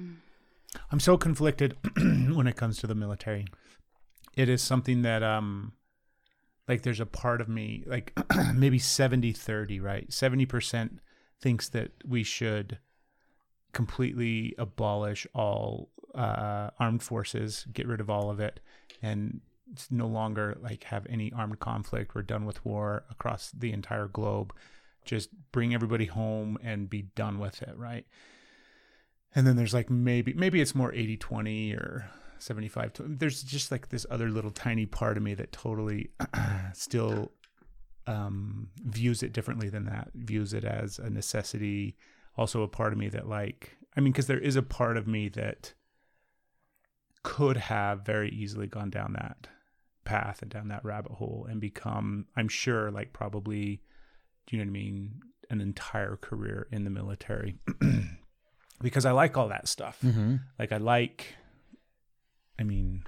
I'm so conflicted when it comes to the military. It is something that, um, like, there's a part of me, like maybe seventy thirty, right? seventy percent thinks that we should completely abolish all uh, armed forces, get rid of all of it, and it's no longer like have any armed conflict. We're done with war across the entire globe. Just bring everybody home and be done with it, right? And then there's like maybe maybe it's more eighty twenty or seventy-five. There's just like this other little tiny part of me that totally still um, views it differently than that, views it as a necessity. Also a part of me that like, I mean, because there is a part of me that could have very easily gone down that path and down that rabbit hole and become, I'm sure, like probably, do you know what I mean, an entire career in the military. Because I like all that stuff. Mm-hmm. Like I like, I mean,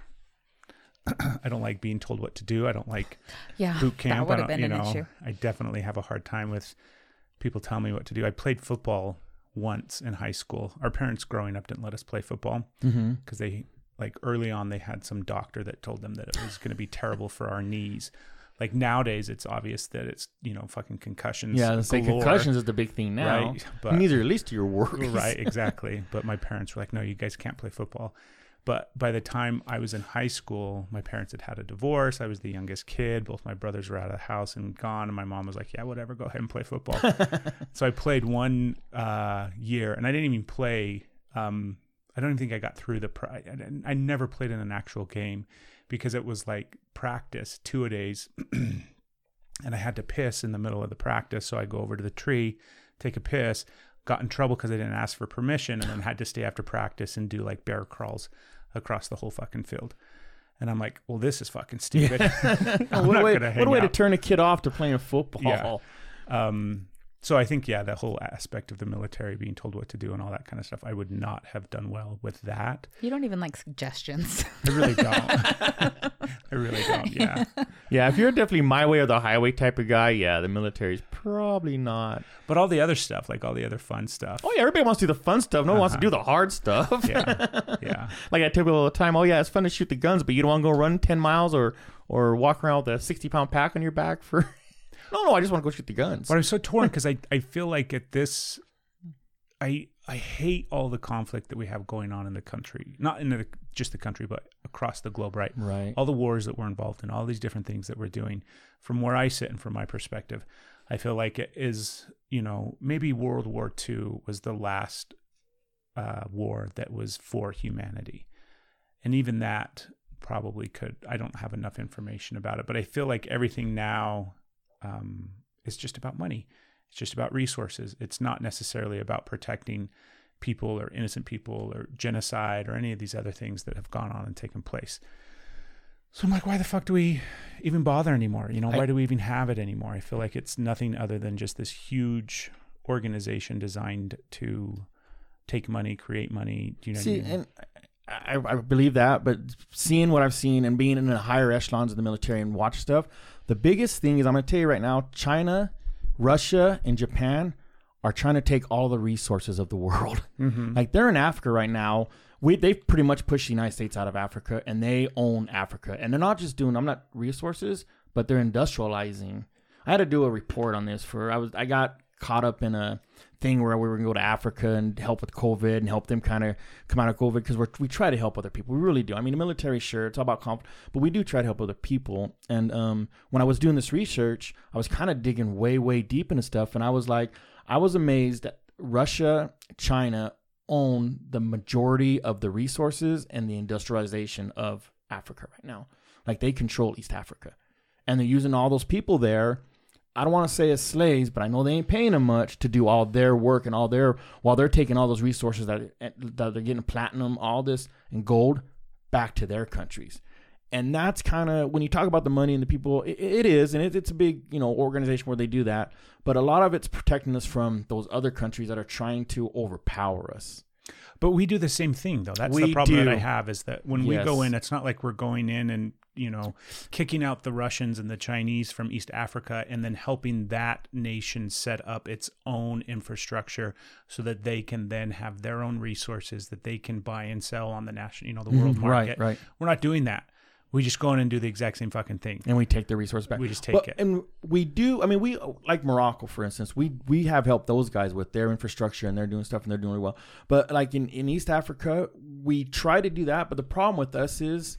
I don't like being told what to do. I don't like Yeah, boot camp. that would I have don't, been you an know, issue. I definitely have a hard time with people telling me what to do. I played football once in high school. Our parents growing up didn't let us play football because Mm-hmm. they, like early on, they had some doctor that told them that it was going to be terrible for our knees. Like nowadays, it's obvious that it's, you know, fucking concussions. Yeah, the say galore, concussions is the big thing now. right? But Knees are at least to your work. right, exactly. But my parents were like, no, you guys can't play football. But by the time I was in high school, my parents had had a divorce. I was the youngest kid. Both my brothers were out of the house and gone. And my mom was like, yeah, whatever, go ahead and play football. So I played one uh, year, and I didn't even play. Um, I don't even think I got through the, pri- I, didn't- I never played in an actual game because it was like practice, two-a-days. And I had to piss in the middle of the practice. So I go over to the tree, take a piss, got in trouble because I didn't ask for permission, and then had to stay after practice and do like bear crawls across the whole fucking field. And I'm like, well, this is fucking stupid. I'm what not a way, gonna hang what a way to out. turn a kid off to playing football. Yeah. Um, so I think, yeah, the whole aspect of the military, being told what to do and all that kind of stuff, I would not have done well with that. You don't even like suggestions. I really don't. I really don't, yeah. Yeah, if you're definitely my way or the highway type of guy, yeah, the military's probably not. But all the other stuff, like all the other fun stuff. Oh, yeah, everybody wants to do the fun stuff. No one wants to Uh-huh. do the hard stuff. Yeah, yeah. Like I tell people all the time, oh, yeah, it's fun to shoot the guns, but you don't want to go run ten miles or, or walk around with a sixty-pound pack on your back for... No, no, I just want to go shoot the guns. But I'm so torn because I, I feel like at this, I I hate all the conflict that we have going on in the country. Not in the, just the country, but across the globe, right? Right. All the wars that we're involved in, all these different things that we're doing. From where I sit and from my perspective, I feel like it is, you know, maybe World War Two was the last uh, war that was for humanity. And even that probably could, I don't have enough information about it, but I feel like everything now um, is just about money. It's just about resources. It's not necessarily about protecting people or innocent people or genocide or any of these other things that have gone on and taken place. So I'm like, why the fuck do we even bother anymore? You know, why I, do we even have it anymore? I feel like it's nothing other than just this huge organization designed to take money, create money. Do you know See, what I mean? And I, I believe that, but seeing what I've seen and being in the higher echelons of the military and watch stuff, the biggest thing is, I'm going to tell you right now, China, Russia, and Japan are trying to take all the resources of the world. Mm-hmm. Like, they're in Africa right now. We They've pretty much pushed the United States out of Africa, and they own Africa. And they're not just doing, I'm not resources, but they're industrializing. I had to do a report on this for, I was, I got caught up in a thing where we were going to go to Africa and help with COVID and help them kind of come out of COVID, because we we try to help other people. We really do. I mean, the military, sure, it's all about conflict, but we do try to help other people. And um, when I was doing this research, I was kind of digging way, way deep into stuff. And I was like, I was amazed that Russia, China own the majority of the resources and the industrialization of Africa right now. Like, they control East Africa. And they're using all those people there, I don't want to say as slaves, but I know they ain't paying them much to do all their work and all their, while they're taking all those resources that, that they're getting platinum, all this, and gold back to their countries. And that's kind of, when you talk about the money and the people, it, it is, and it, it's a big, you know, organization where they do that. But a lot of it's protecting us from those other countries that are trying to overpower us. But we do the same thing, though. That's we the problem do. that I have, is that when Yes. we go in, it's not like we're going in and, you know, kicking out the Russians and the Chinese from East Africa and then helping that nation set up its own infrastructure so that they can then have their own resources that they can buy and sell on the national, you know, the world Mhm, market. right, right. We're not doing that. We just go in and do the exact same fucking thing. And we take the resource back. We just take but, it. And we do, I mean, we, like Morocco, for instance, we we have helped those guys with their infrastructure, and they're doing stuff, and they're doing really well. But like in, in East Africa, we try to do that. But the problem with us is,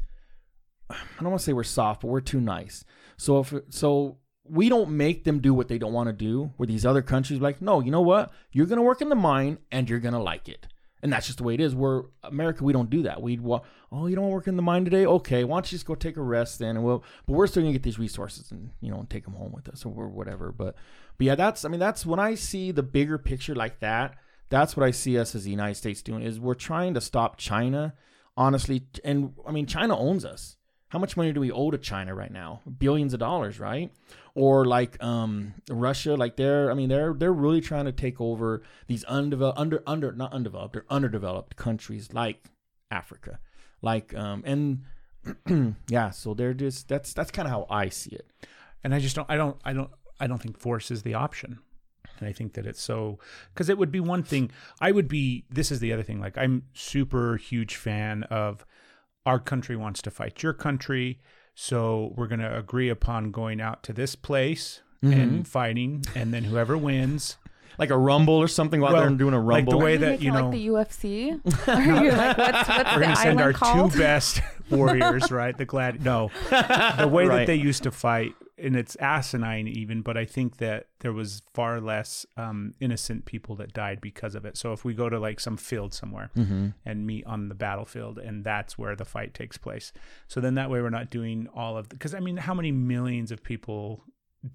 I don't want to say we're soft, but we're too nice. So if so, we don't make them do what they don't want to do, where these other countries are like, no, you know what? You're going to work in the mine, and you're going to like it. And that's just the way it is. We're America. We don't do that. We'd walk, oh, you don't work in the mine today? Okay, why don't you just go take a rest then? And we'll, but we're still gonna get these resources and, you know, and take them home with us or whatever. But, but yeah, that's, I mean, that's when I see the bigger picture like that. That's what I see us as the United States doing, is we're trying to stop China, honestly. And I mean, China owns us. How much money do we owe to China right now? Billions of dollars, right? Or like um, Russia, like they're, I mean, they're they're really trying to take over these undeveloped, under under not undeveloped, they're underdeveloped countries like Africa, like um, and yeah, so they're just that's that's kind of how I see it. And I just don't, I don't, I don't, I don't think force is the option. And I think that it's so, because it would be one thing. I would be. This is the other thing. Like, I'm super huge fan of, our country wants to fight your country, so we're going to agree upon going out to this place mm-hmm. and fighting, and then whoever wins, like a rumble or something, go out well, there and doing a rumble. Like the way Are you that making you know, like the U F C. Are you like, what's, what's we're the going to send our island called? two best warriors, right? The glad no, the way Right. that they used to fight, and it's asinine even, but I think that there was far less um, innocent people that died because of it. So if we go to like some field somewhere mm-hmm. and meet on the battlefield, and that's where the fight takes place, so then that way we're not doing all of the, because I mean, how many millions of people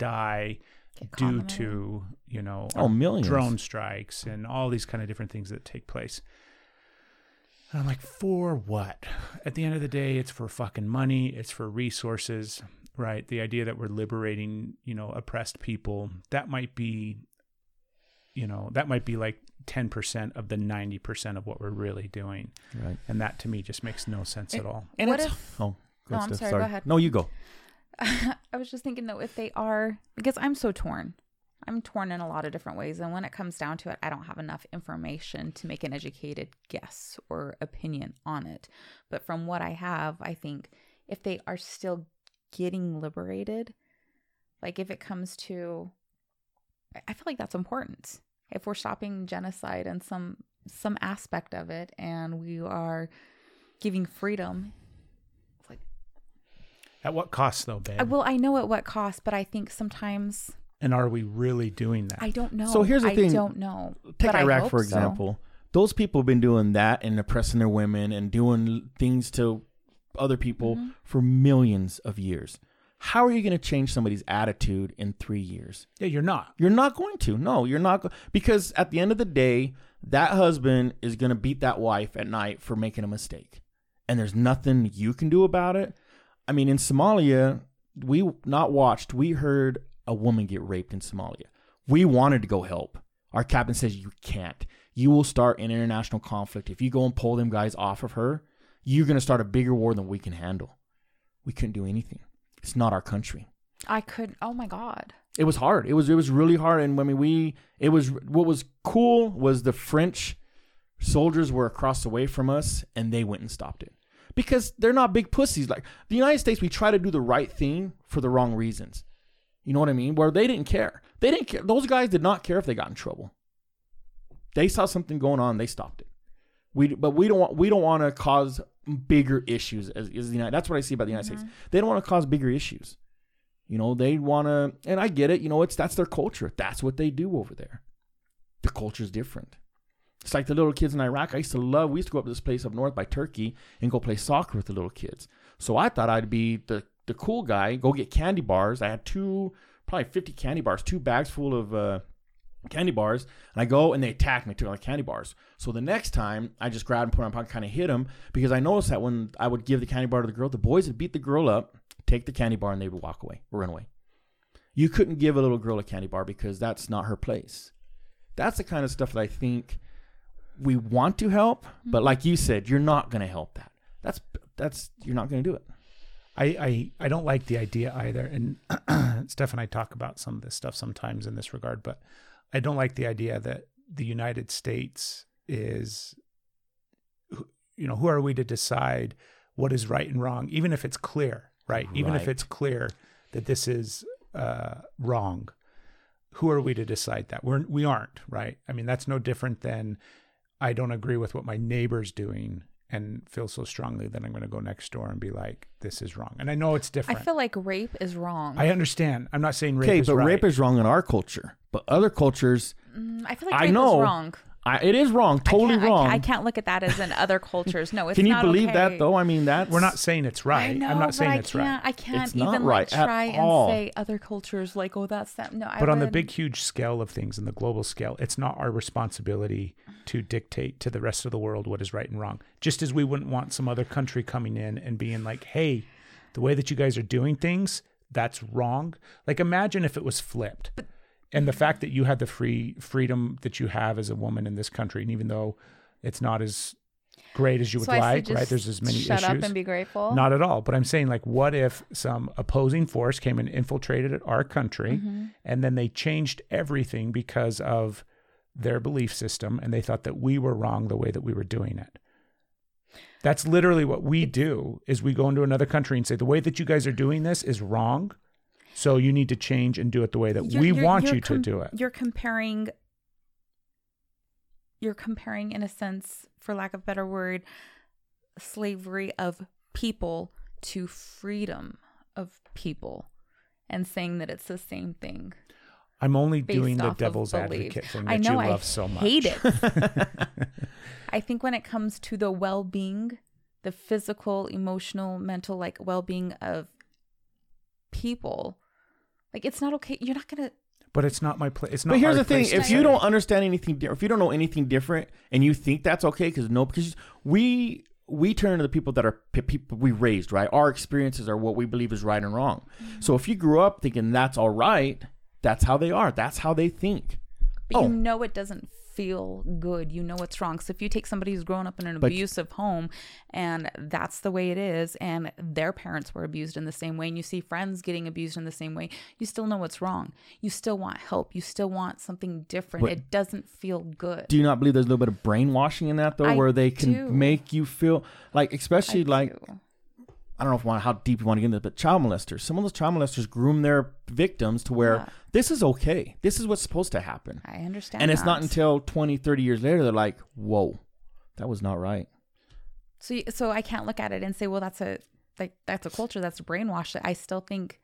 die due to, you know, oh, millions. drone strikes and all these kind of different things that take place. And I'm like, for what? At the end of the day, it's for fucking money. It's for resources, right? The idea that we're liberating, you know, oppressed people, that might be, you know, that might be like ten percent of the ninety percent of what we're really doing. Right. And that to me just makes no sense and, at all. And what it's, if, oh, no, I'm Steph, sorry, sorry, go ahead. No, you go. I was just thinking, though, if they are, because I'm so torn. I'm torn in a lot of different ways. And when it comes down to it, I don't have enough information to make an educated guess or opinion on it. But from what I have, I think if they are still getting liberated, Like if it comes to, I feel like that's important. If we're stopping genocide and some some aspect of it, and we are giving freedom, it's like, at what cost though, babe? well, I know at what cost, but I think sometimes. And are we really doing that? I don't know. So here's the I thing. I don't know. Take but Iraq, I for hope example. So. Those people have been doing that and oppressing their women and doing things to other people mm-hmm. for millions of years. How are you going to change somebody's attitude in three years? Yeah, you're not. You're not going to. No, you're not. Go- because at the end of the day, that husband is going to beat that wife at night for making a mistake. And there's nothing you can do about it. I mean, in Somalia, we not watched, we heard a woman get raped in Somalia. We wanted to go help. Our captain says, you can't. You will start an international conflict. If you go and pull them guys off of her, you're going to start a bigger war than we can handle. We couldn't do anything. It's not our country. I could. Oh my God. It was hard. It was it was really hard. And I mean, we it was what was cool was the French soldiers were across the way from us, and they went and stopped it because they're not big pussies. Like the United States, we try to do the right thing for the wrong reasons. You know what I mean? Where they didn't care. They didn't care. Those guys did not care if they got in trouble. They saw something going on. They stopped it. We but we don't want we don't want to cause bigger issues as, as the United. That's what I see about the United mm-hmm. States. They don't want to cause bigger issues. You know, they want to, and I get it. You know, it's that's their culture. That's what they do over there. The culture is different. It's like the little kids in Iraq. I used to love. We used to go up to this place up north by Turkey and go play soccer with the little kids. So I thought I'd be the the cool guy. Go get candy bars. I had two, probably fifty candy bars, two bags full of uh, candy bars, and I go and they attack me, took all the candy bars. So the next time I just grabbed and put on my pocket, kind of hit them because I noticed that when I would give the candy bar to the girl, the boys would beat the girl up, take the candy bar, and they would walk away or run away. You couldn't give a little girl a candy bar because that's not her place. That's the kind of stuff that I think we want to help, but like you said, you're not going to help that. That's that's you're not going to do it. I, I, I don't like the idea either. And Steph and I talk about some of this stuff sometimes in this regard, but I don't like the idea that the United States is, you know, who are we to decide what is right and wrong, even if it's clear, right? Even right. if it's clear that this is uh, wrong, who are we to decide that? We're, we aren't, right? I mean, that's no different than I don't agree with what my neighbor's doing and feel so strongly that I'm going to go next door and be like, this is wrong. And I know it's different. I feel like rape is wrong. I understand. I'm not saying rape okay, is but right. rape is wrong in our culture. But other cultures, mm, I feel like I rape know, is wrong. I, it is wrong, totally I wrong. I, I can't look at that as in other cultures. No, it's Can you not believe okay. that though? I mean, that's we're not saying it's right. I know, I'm not but saying I it's can't, right. I can't It's even not like right at try and all. say other cultures like, oh, that's that. No, I But on the would- big, huge scale of things, in the global scale, it's not our responsibility to dictate to the rest of the world what is right and wrong. Just as we wouldn't want some other country coming in and being like, hey, the way that you guys are doing things, that's wrong. Like imagine if it was flipped. But, and the fact that you had the free freedom that you have as a woman in this country, and even though it's not as great as you would so like, right? There's as many shut issues. Shut up and be grateful. Not at all. But I'm saying, like, what if some opposing force came and infiltrated our country, mm-hmm. and then they changed everything because of their belief system, and they thought that we were wrong the way that we were doing it? That's literally what we do, is we go into another country and say, the way that you guys are doing this is wrong, so you need to change and do it the way that You're, we you're, want you're you com- to do it. You're comparing, you're comparing, in a sense, for lack of a better word, slavery of people to freedom of people, and saying that it's the same thing. I'm only based doing the off devil's of belief. advocate thing that I know, you I love so much. hate it. I think when it comes to the well-being, the physical, emotional, mental, like well-being of people, like it's not okay. You're not gonna. But it's not my place. It's not. But here's our the thing: place to if say. you don't understand anything, di- if you don't know anything different, and you think that's okay, because no, because we we turn to the people that are p- people we raised, right? Our experiences are what we believe is right and wrong. Mm-hmm. So if you grew up thinking that's all right, that's how they are. That's how they think. But oh. you know it doesn't feel good. You know it's wrong. So if you take somebody who's grown up in an But- abusive home, and that's the way it is, and their parents were abused in the same way, and you see friends getting abused in the same way, you still know what's wrong. You still want help. You still want something different. But it doesn't feel good. Do you not believe there's a little bit of brainwashing in that, though, I where they can do. make you feel like, especially I like, do. I don't know if want how deep you want to get into this, but child molesters. Some of those child molesters groom their victims to where yeah. this is okay. This is what's supposed to happen. I understand. And that. it's not until twenty, thirty years later they're like, whoa, that was not right. So, so I can't look at it and say, well, that's a like that's a culture, that's a brainwash. I still think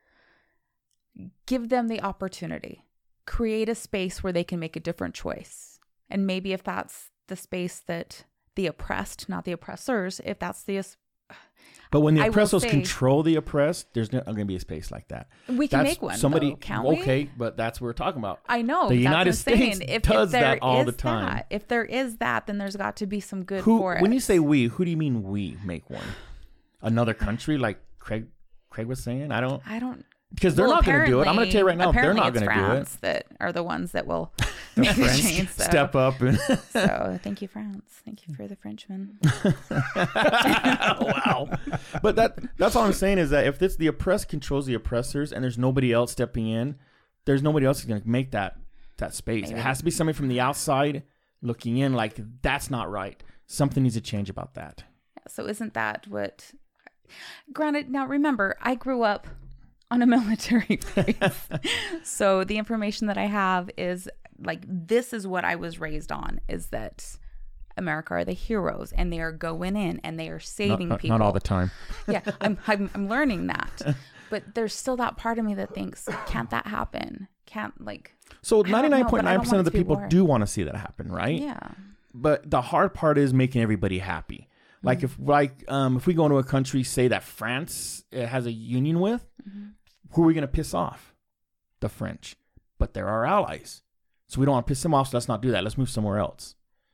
give them the opportunity, create a space where they can make a different choice, and maybe if that's the space that the oppressed, not the oppressors, if that's the But when the I oppressors say, control the oppressed, there's not going to be a space like that. We can that's make one, somebody, though, can't we? Okay, but that's what we're talking about. I know. The United States if, does if that all the time. That, if there is that, then there's got to be some good who, for it. When you say we, who do you mean we make one? Another country, like Craig Craig was saying? I don't... I don't... Because they're well, not going to do it. I'm going to tell you right now, they're not going to do it. That are the ones that will make the change. So. Step up. And so thank you, France. Thank you for the Frenchman. Wow. But that that's all I'm saying is that if it's the oppressed controls the oppressors and there's nobody else stepping in, there's nobody else who's going to make that, that space. Maybe. It has to be somebody from the outside looking in like, that's not right. Something needs to change about that. So isn't that what... Granted, now remember, I grew up on a military base. So the information that I have is like, this is what I was raised on, is that America are the heroes and they are going in and they are saving not, people. Not all the time. Yeah, I'm, I'm I'm learning that. But there's still that part of me that thinks, can't that happen? Can't like... So ninety-nine point nine percent of the people do want to see that happen, right? Yeah. But the hard part is making everybody happy. Like mm-hmm. if like um, if we go into a country, say that France has a union with, mm-hmm. who are we going to piss off? The French. But they're our allies. So we don't want to piss them off, so let's not do that. Let's move somewhere else.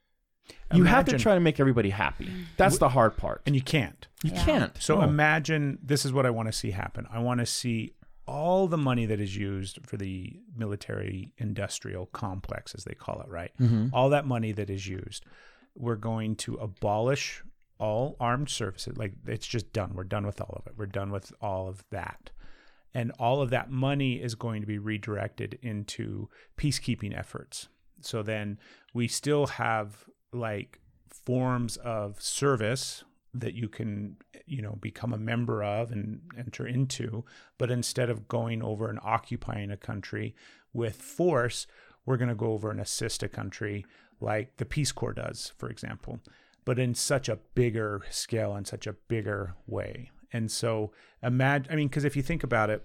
You imagine, have to try to make everybody happy. That's the hard part. And you can't. You yeah. can't. So no. imagine, this is what I want to see happen. I want to see all the money that is used for the military industrial complex, as they call it, right? Mm-hmm. All that money that is used, we're going to abolish all armed services. Like, it's just done. We're done with all of it. We're done with all of that. And all of that money is going to be redirected into peacekeeping efforts. So then we still have like forms of service that you can, you know, become a member of and enter into. But instead of going over and occupying a country with force, we're going to go over and assist a country like the Peace Corps does, for example, but in such a bigger scale and such a bigger way. And so imagine, I mean, because if you think about it,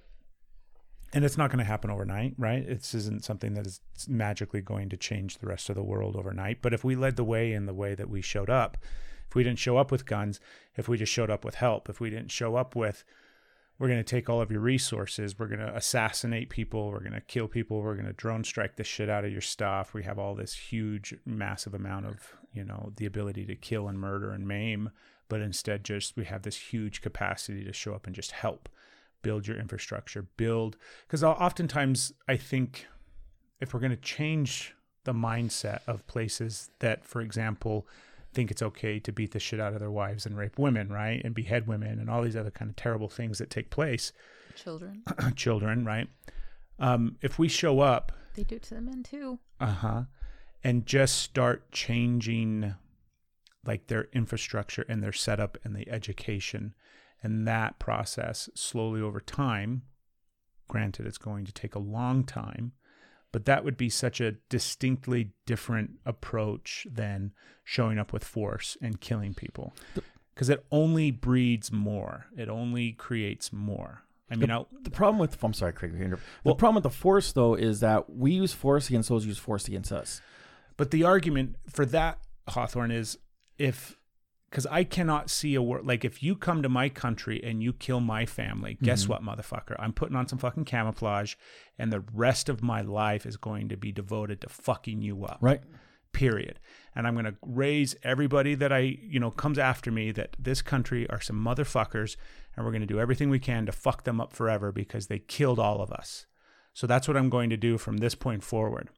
and it's not going to happen overnight, right? This isn't something that is magically going to change the rest of the world overnight. But if we led the way in the way that we showed up, if we didn't show up with guns, if we just showed up with help, if we didn't show up with, we're going to take all of your resources, we're going to assassinate people, we're going to kill people, we're going to drone strike the shit out of your stuff. We have all this huge, massive amount of, you know, the ability to kill and murder and maim, but instead just we have this huge capacity to show up and just help. Build your infrastructure, build, because oftentimes I think if we're going to change the mindset of places that, for example, think it's okay to beat the shit out of their wives and rape women, right? And behead women and all these other kind of terrible things that take place. Children. Children, right? Um, if we show up. They do it to the men too. Uh-huh. And just start changing like their infrastructure and their setup and the education. And that process slowly over time, granted it's going to take a long time, but that would be such a distinctly different approach than showing up with force and killing people. Because it only breeds more. It only creates more. I mean, the, I'll, the problem with, I'm sorry, Craig. The well, problem with the force, though, is that we use force against those who use force against us. But the argument for that, Hawthorne, is if... Because I cannot see a word, like if you come to my country and you kill my family, guess mm-hmm. what, motherfucker? I'm putting on some fucking camouflage and the rest of my life is going to be devoted to fucking you up. Right. Period. And I'm going to raise everybody that I, you know, comes after me that this country are some motherfuckers and we're going to do everything we can to fuck them up forever because they killed all of us. So that's what I'm going to do from this point forward.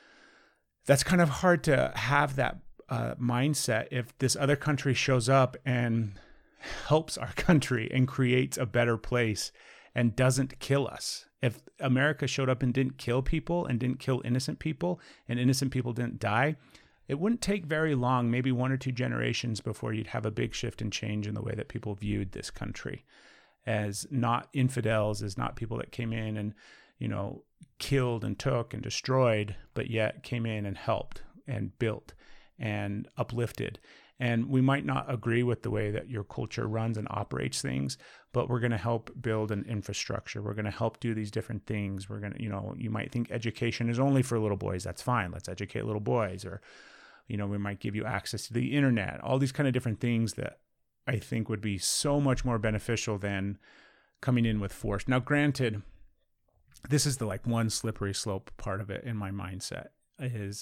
That's kind of hard to have that Uh, mindset if this other country shows up and helps our country and creates a better place and doesn't kill us. If America showed up and didn't kill people and didn't kill innocent people and innocent people didn't die, it wouldn't take very long, maybe one or two generations, before you'd have a big shift and change in the way that people viewed this country as not infidels, as not people that came in and, you know, killed and took and destroyed, but yet came in and helped and built and uplifted. And we might not agree with the way that your culture runs and operates things, but we're going to help build an infrastructure. We're going to help do these different things. We're going to, you know, you might think education is only for little boys. That's fine. Let's educate little boys. Or, you know, we might give you access to the internet, all these kind of different things that I think would be so much more beneficial than coming in with force. Now, granted, this is the like one slippery slope part of it in my mindset is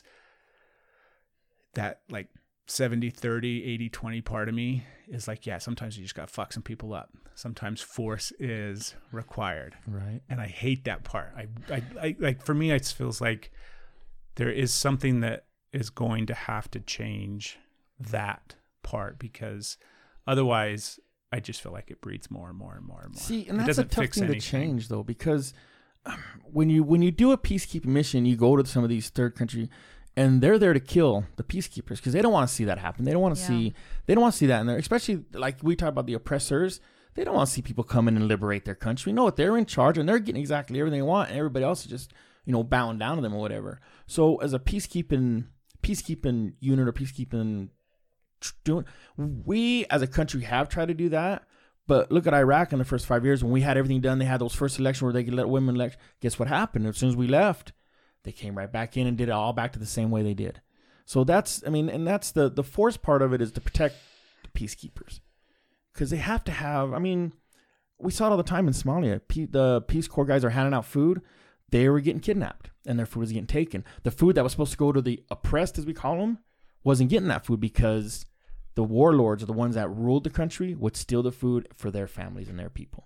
that like seventy thirty, eighty twenty part of me is like, yeah, sometimes you just got to fuck some people up. Sometimes force is required. Right. And I hate that part. I, I, I like, for me, it feels like there is something that is going to have to change that part, because otherwise I just feel like it breeds more and more and more and more. See, and it that's a tough thing anything. to change though, because um, when you, when you do a peacekeeping mission, you go to some of these third country and they're there to kill the peacekeepers because they don't want to see that happen. They don't want to yeah. see, they don't want to see that in there, especially like we talk about the oppressors. They don't want to see people come in and liberate their country. No, they're in charge and they're getting exactly everything they want, and everybody else is just, you know, bowing down to them or whatever. So as a peacekeeping, peacekeeping unit or peacekeeping doing, we as a country have tried to do that. But look at Iraq in the first five years when we had everything done. They had those first elections where they could let women elect. Guess what happened? As soon as we left, they came right back in and did it all back to the same way they did. So that's, I mean, and that's the, the force part of it is to protect the peacekeepers. Because they have to have, I mean, we saw it all the time in Somalia. P, the Peace Corps guys are handing out food. They were getting kidnapped and their food was getting taken. The food that was supposed to go to the oppressed, as we call them, wasn't getting that food because the warlords are the ones that ruled the country would steal the food for their families and their people.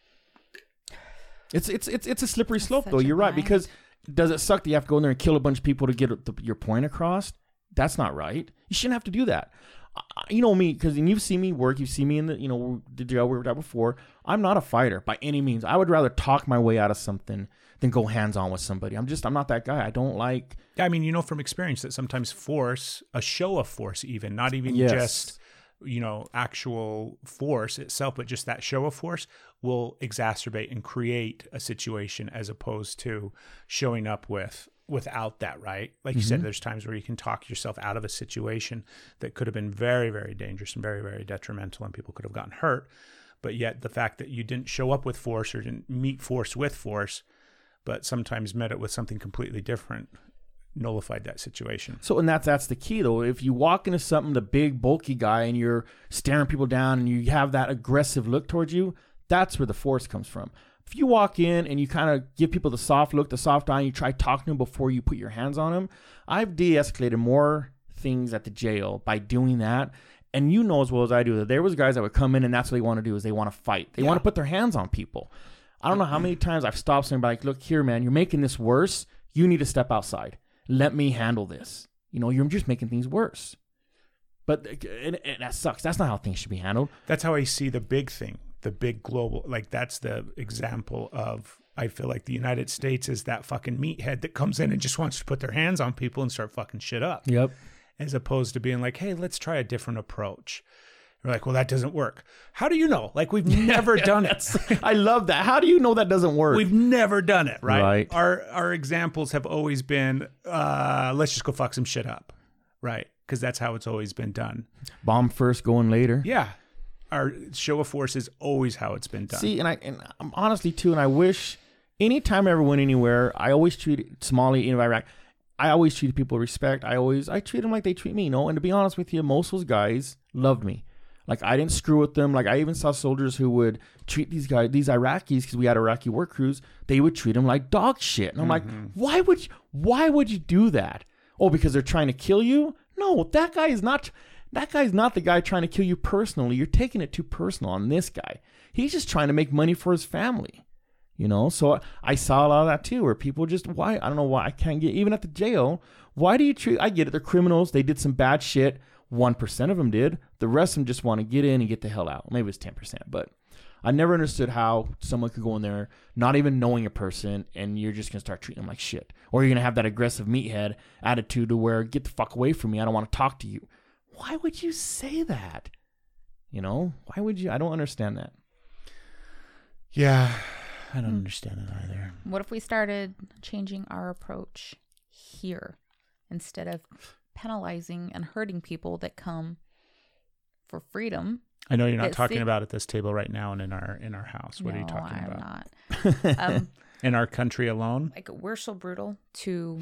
It's it's it's it's a slippery That's slope, though. You're right, because does it suck that you have to go in there and kill a bunch of people to get the, your point across? That's not right. You shouldn't have to do that. I, you know me, because you've seen me work. You've seen me in the, you know, the jail we were at before. I'm not a fighter by any means. I would rather talk my way out of something than go hands-on with somebody. I'm just, I'm not that guy. I don't like... I mean, you know from experience that sometimes force, a show of force even, not even yes. just, you know, actual force itself, but just that show of force will exacerbate and create a situation as opposed to showing up with without that, right? Like you mm-hmm. said, there's times where you can talk yourself out of a situation that could have been very, very dangerous and very, very detrimental and people could have gotten hurt. But yet the fact that you didn't show up with force or didn't meet force with force, but sometimes met it with something completely different, nullified that situation. So, and that's that's the key, though. If you walk into something, the big, bulky guy, and you're staring people down and you have that aggressive look towards you, that's where the force comes from. If you walk in and you kind of give people the soft look, the soft eye, and you try talking to them before you put your hands on them, I've de-escalated more things at the jail by doing that. And you know as well as I do that there was guys that would come in and that's what they want to do is they want to fight. They yeah. want to put their hands on people. I don't know how many times I've stopped somebody like, look here, man, you're making this worse. You need to step outside. Let me handle this. You know, you're just making things worse. But and, and that sucks. That's not how things should be handled. That's how I see the big thing, the big global, like that's the example of, I feel like the United States is that fucking meathead that comes in and just wants to put their hands on people and start fucking shit up. Yep. As opposed to being like, hey, let's try a different approach. We're like, well, that doesn't work. How do you know? Like, we've never done it. I love that. How do you know that doesn't work? We've never done it, right? Right. Our our examples have always been, uh, let's just go fuck some shit up, right? Because that's how it's always been done. Bomb first, going later. Yeah. Our show of force is always how it's been done. See, and I and I'm honestly too, and I wish anytime I ever went anywhere, I always treated Somalia, in Iraq, I always treated people with respect. I always, I treat them like they treat me, you know? And to be honest with you, most of those guys loved me. Like, I didn't screw with them. Like, I even saw soldiers who would treat these guys, these Iraqis, because we had Iraqi work crews, they would treat them like dog shit. And I'm mm-hmm. like, why would you, why would you do that? Oh, because they're trying to kill you? No, that guy is not, that guy's not the guy trying to kill you personally. You're taking it too personal on this guy. He's just trying to make money for his family. You know, so I saw a lot of that too, where people just, why, I don't know why I can't get, even at the jail, why do you treat, I get it, they're criminals, they did some bad shit. one percent of them did. The rest of them just want to get in and get the hell out. Maybe it's ten percent, but I never understood how someone could go in there not even knowing a person and you're just going to start treating them like shit. Or you're going to have that aggressive meathead attitude to where, get the fuck away from me. I don't want to talk to you. Why would you say that? You know, why would you? I don't understand that. Yeah, I don't understand it either. What if we started changing our approach here instead of penalizing and hurting people that come for freedom? I know you're not talking see- about at this table right now and in our in our house. What no, are you talking I'm about? Not. Um, in our country alone? Like, we're so brutal to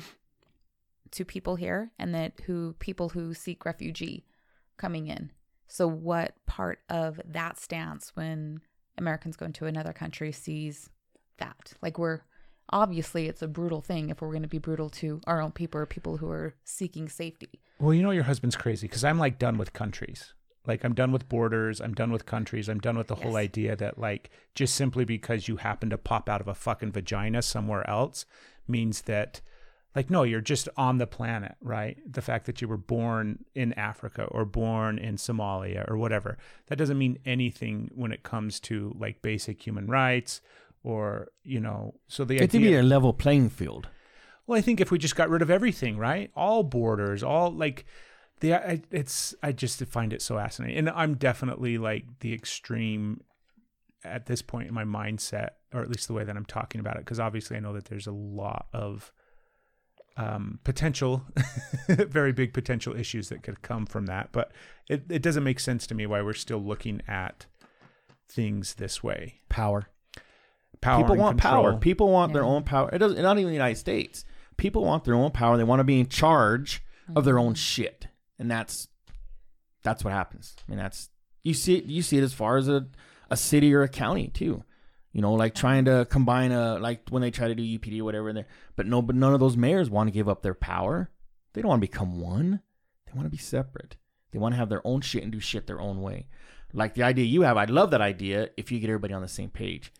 to people here, and that who people who seek refugee coming in. So what part of that stance when Americans go into another country sees that? Like, we're obviously it's a brutal thing if we're going to be brutal to our own people or people who are seeking safety. Well, you know your husband's crazy because I'm like done with countries. Like, I'm done with borders. I'm done with countries. I'm done with the yes. whole idea that, like, just simply because you happen to pop out of a fucking vagina somewhere else means that, like, no, you're just on the planet, right? The fact that you were born in Africa or born in Somalia or whatever, that doesn't mean anything when it comes to, like, basic human rights or, you know, so the idea... It could be a level playing field. Well, I think if we just got rid of everything, right? All borders, all, like... The I, it's I just find it so fascinating, and I'm definitely like the extreme at this point in my mindset, or at least the way that I'm talking about it, because obviously I know that there's a lot of um, potential, very big potential issues that could come from that, but it, it doesn't make sense to me why we're still looking at things this way. Power, power. People want control. power. People want yeah. their own power. It doesn't. Not even the United States. People want their own power. They want to be in charge mm-hmm. of their own shit. And that's that's what happens. I mean, that's you see it. You see it as far as a, a city or a county too. You know, like trying to combine a like when they try to do U P D or whatever. There, but no, but none of those mayors want to give up their power. They don't want to become one. They want to be separate. They want to have their own shit and do shit their own way. Like the idea you have, I'd love that idea if you get everybody on the same page.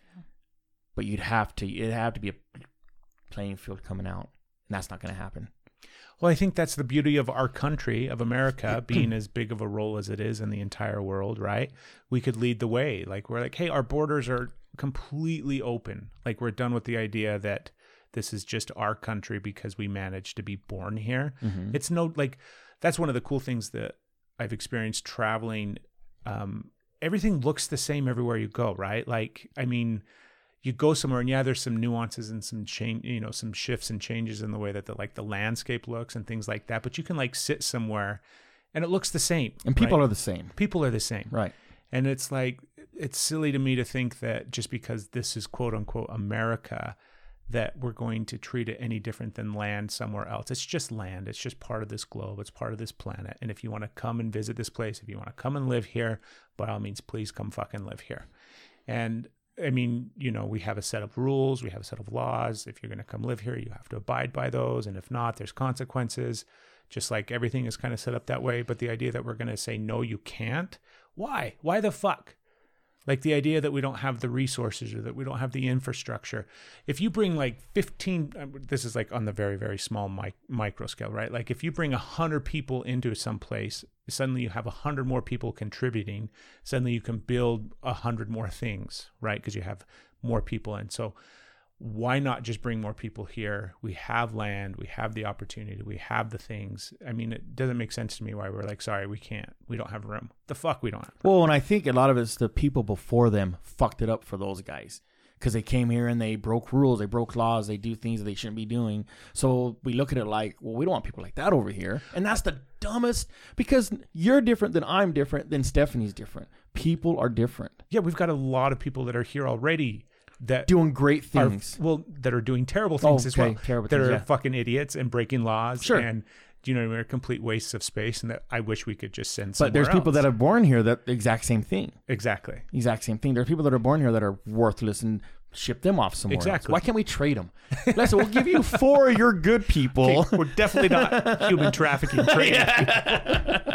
But you'd have to. It'd have to be a playing field coming out, and that's not going to happen. Well, I think that's the beauty of our country, of America, being as big of a role as it is in the entire world, right? We could lead the way. Like, we're like, hey, our borders are completely open. Like, we're done with the idea that this is just our country because we managed to be born here. Mm-hmm. It's no, like, that's one of the cool things that I've experienced traveling. Um, everything looks the same everywhere you go, right? Like, I mean... You go somewhere and yeah, there's some nuances and some change, you know, some shifts and changes in the way that the like the landscape looks and things like that. But you can like sit somewhere and it looks the same. And people right? are the same. People are the same. Right. And it's like, it's silly to me to think that just because this is quote unquote America, that we're going to treat it any different than land somewhere else. It's just land. It's just part of this globe. It's part of this planet. And if you want to come and visit this place, if you want to come and live here, by all means, please come fucking live here. And I mean, you know, we have a set of rules, we have a set of laws. If you're going to come live here, you have to abide by those. And if not, there's consequences, just like everything is kind of set up that way. But the idea that we're going to say, no, you can't. Why? Why the fuck? Like the idea that we don't have the resources or that we don't have the infrastructure. If you bring like fifteen, this is like on the very, very small mic, micro scale, right? Like if you bring one hundred people into some place, suddenly you have one hundred more people contributing. Suddenly you can build one hundred more things, right? Because you have more people. And so why not just bring more people here? We have land, we have the opportunity, we have the things. I mean, it doesn't make sense to me why we're like, sorry, we can't, we don't have room. The fuck we don't have room. Well, and I think a lot of it's the people before them fucked it up for those guys because they came here and they broke rules, they broke laws, they do things that they shouldn't be doing. So we look at it like, well, we don't want people like that over here. And that's the dumbest, because you're different than I'm different, than Stephanie's different. People are different. Yeah, we've got a lot of people that are here already that doing great things. Are, well, that are doing terrible things oh, as well. Okay, terrible that things, are yeah. fucking idiots and breaking laws. Sure. And, you know, we're complete wastes of space, and that I wish we could just send. But there's people else. that are born here that the exact same thing. Exactly. Exact same thing. There's people that are born here that are worthless and ship them off somewhere. Exactly. Else. Why can't we trade them? Listen, we'll give you four of your good people. Okay, we're definitely not human trafficking trading people.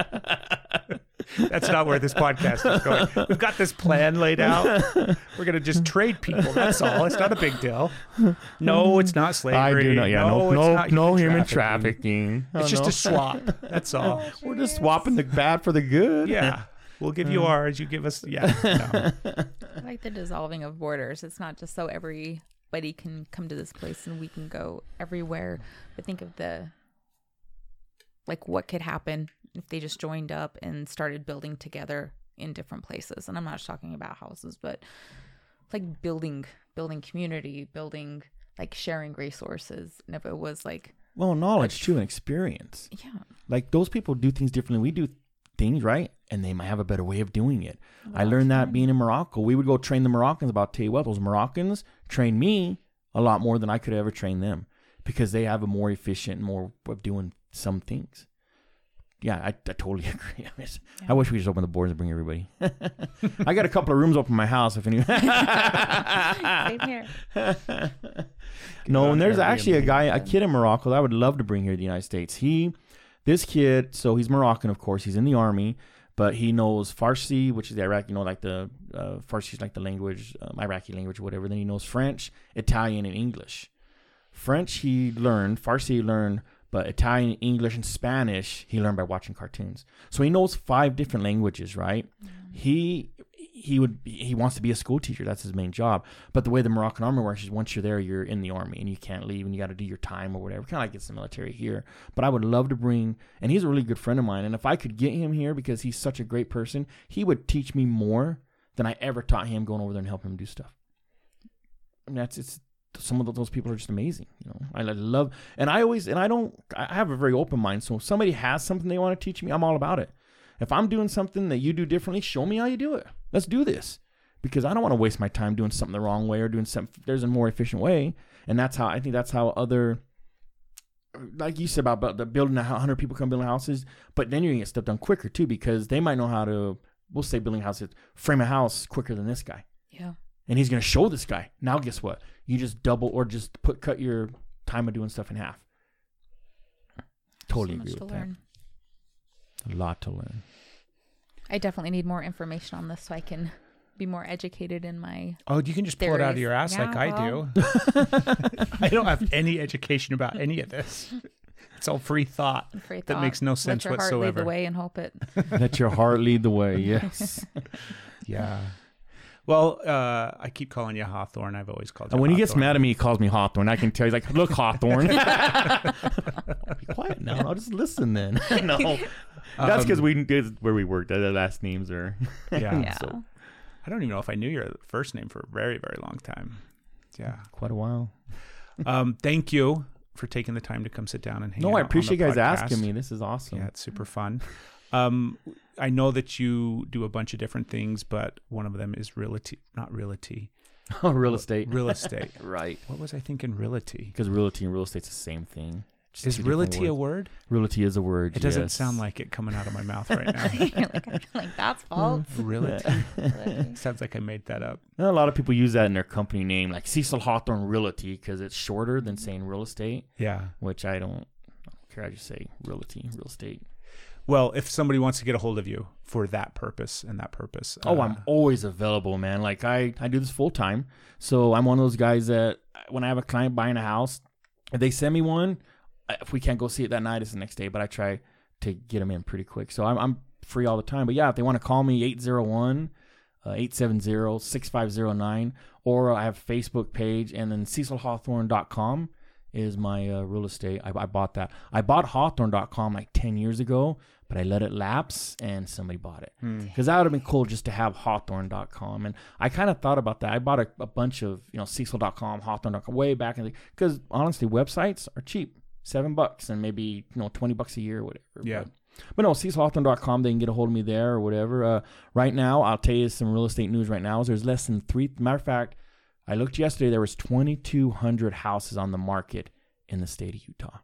That's not where this podcast is going. We've got this plan laid out. We're going to just trade people. That's all. It's not a big deal. No, it's not slavery. I do not. Yeah, no, no, no, not no human human trafficking. trafficking. It's oh, just no. a swap. That's all. We're just swapping the bad for the good. Yeah. We'll give you ours. You give us, yeah. No. I like the dissolving of borders. It's not just so everybody can come to this place and we can go everywhere. But think of the, like, what could happen if they just joined up and started building together in different places. And I'm not just talking about houses, but like building, building community, building, like sharing resources. And if it was like, well, knowledge too and experience. Yeah. Like those people do things differently. We do things right, and they might have a better way of doing it. Well, I learned that being in Morocco. We would go train the Moroccans. About tell you what, those Moroccans trained me a lot more than I could ever train them because they have a more efficient, more of doing some things. Yeah, I, I totally agree. I, mean, yeah. I wish we just open the borders and bring everybody. I got a couple of rooms open in my house. If any. Same here. No, and there's actually a guy, a kid in Morocco that I would love to bring here to the United States. He, this kid, so he's Moroccan, of course. He's in the army, but he knows Farsi, which is the Iraqi, you know, like the uh, Farsi is like the language, um, Iraqi language, or whatever. Then he knows French, Italian, and English. French he learned, Farsi he learned. But Italian, English, and Spanish, he learned by watching cartoons. So he knows five different languages, right? Mm. He he would he wants to be a school teacher. That's his main job. But the way the Moroccan army works is once you're there, you're in the army and you can't leave and you got to do your time or whatever. Kind of like it's the military here. But I would love to bring, and he's a really good friend of mine. And if I could get him here because he's such a great person, he would teach me more than I ever taught him going over there and helping him do stuff. And that's it's. Some of those people are just amazing, you know. I love, and I always, and I don't, I have a very open mind. So if somebody has something they want to teach me, I'm all about it. If I'm doing something that you do differently, show me how you do it. Let's do this, because I don't want to waste my time doing something the wrong way or doing something. There's a more efficient way, and that's how I think that's how other, like you said about, about the building a hundred people come building houses, but then you're gonna get stuff done quicker too because they might know how to. We'll say building houses, frame a house quicker than this guy. Yeah. And he's going to show this guy. Now, guess what? You just double or just put cut your time of doing stuff in half. Totally so agree with to that. Learn. A lot to learn. I definitely need more information on this so I can be more educated in my Oh, you can just pull theories. it out of your ass yeah, like I well. do. I don't have any education about any of this. It's all free thought free that thought. makes no sense Let your whatsoever. Heart lead the way and hope it. Let your heart lead the way. Yes. Yeah. Well, uh, I keep calling you Hawthorne. I've always called you And when Hawthorne. he gets mad at me, he calls me Hawthorne. I can tell. He's like, look, Hawthorne. Be quiet now. I'll just listen then. No. That's because um, we did where we worked. The last names are. Yeah. yeah. So, I don't even know if I knew your first name for a very, very long time. Yeah. Quite a while. Um, thank you for taking the time to come sit down and hang out. No, I appreciate you guys podcast. asking me. This is awesome. Yeah, it's super fun. Um, I know that you do a bunch of different things, but one of them is realty, not realty. Oh, real estate. Real estate. Right. What was I thinking? Realty. Because realty and real estate's the same thing. Just Is realty a word? Realty is a word. It doesn't yes. sound like it coming out of my mouth right now. You're like, I feel like that's false. Realty. Sounds like I made that up. A lot of people use that in their company name, like Cecil Hawthorne Realty, because it's shorter than saying real estate. Yeah. Which I don't, I don't care. I just say realty, real estate. Well, if somebody wants to get a hold of you for that purpose and that purpose. Oh, uh, I'm always available, man. Like I, I do this full time. So I'm one of those guys that when I have a client buying a house, if they send me one, if we can't go see it that night, it's the next day, but I try to get them in pretty quick. So I'm, I'm free all the time. But yeah, if they want to call me, eight oh one, eight seven zero, six five zero nine, or I have a Facebook page, and then cecil hawthorne dot com is my uh, real estate. I, I bought that. I bought hawthorne dot com like ten years ago, but I let it lapse and somebody bought it. Because that would have been cool just to have hawthorne dot com. And I kind of thought about that. I bought a, a bunch of, you know, cecil dot com, hawthorne dot com way back in the, because honestly, websites are cheap. Seven bucks and maybe, you know, twenty bucks a year or whatever. Yeah. But, but no, cecil hawthorne dot com, they can get a hold of me there or whatever. Uh, right now, I'll tell you some real estate news right now. Is there's less than three, matter of fact, I looked yesterday, there was twenty-two hundred houses on the market in the state of Utah.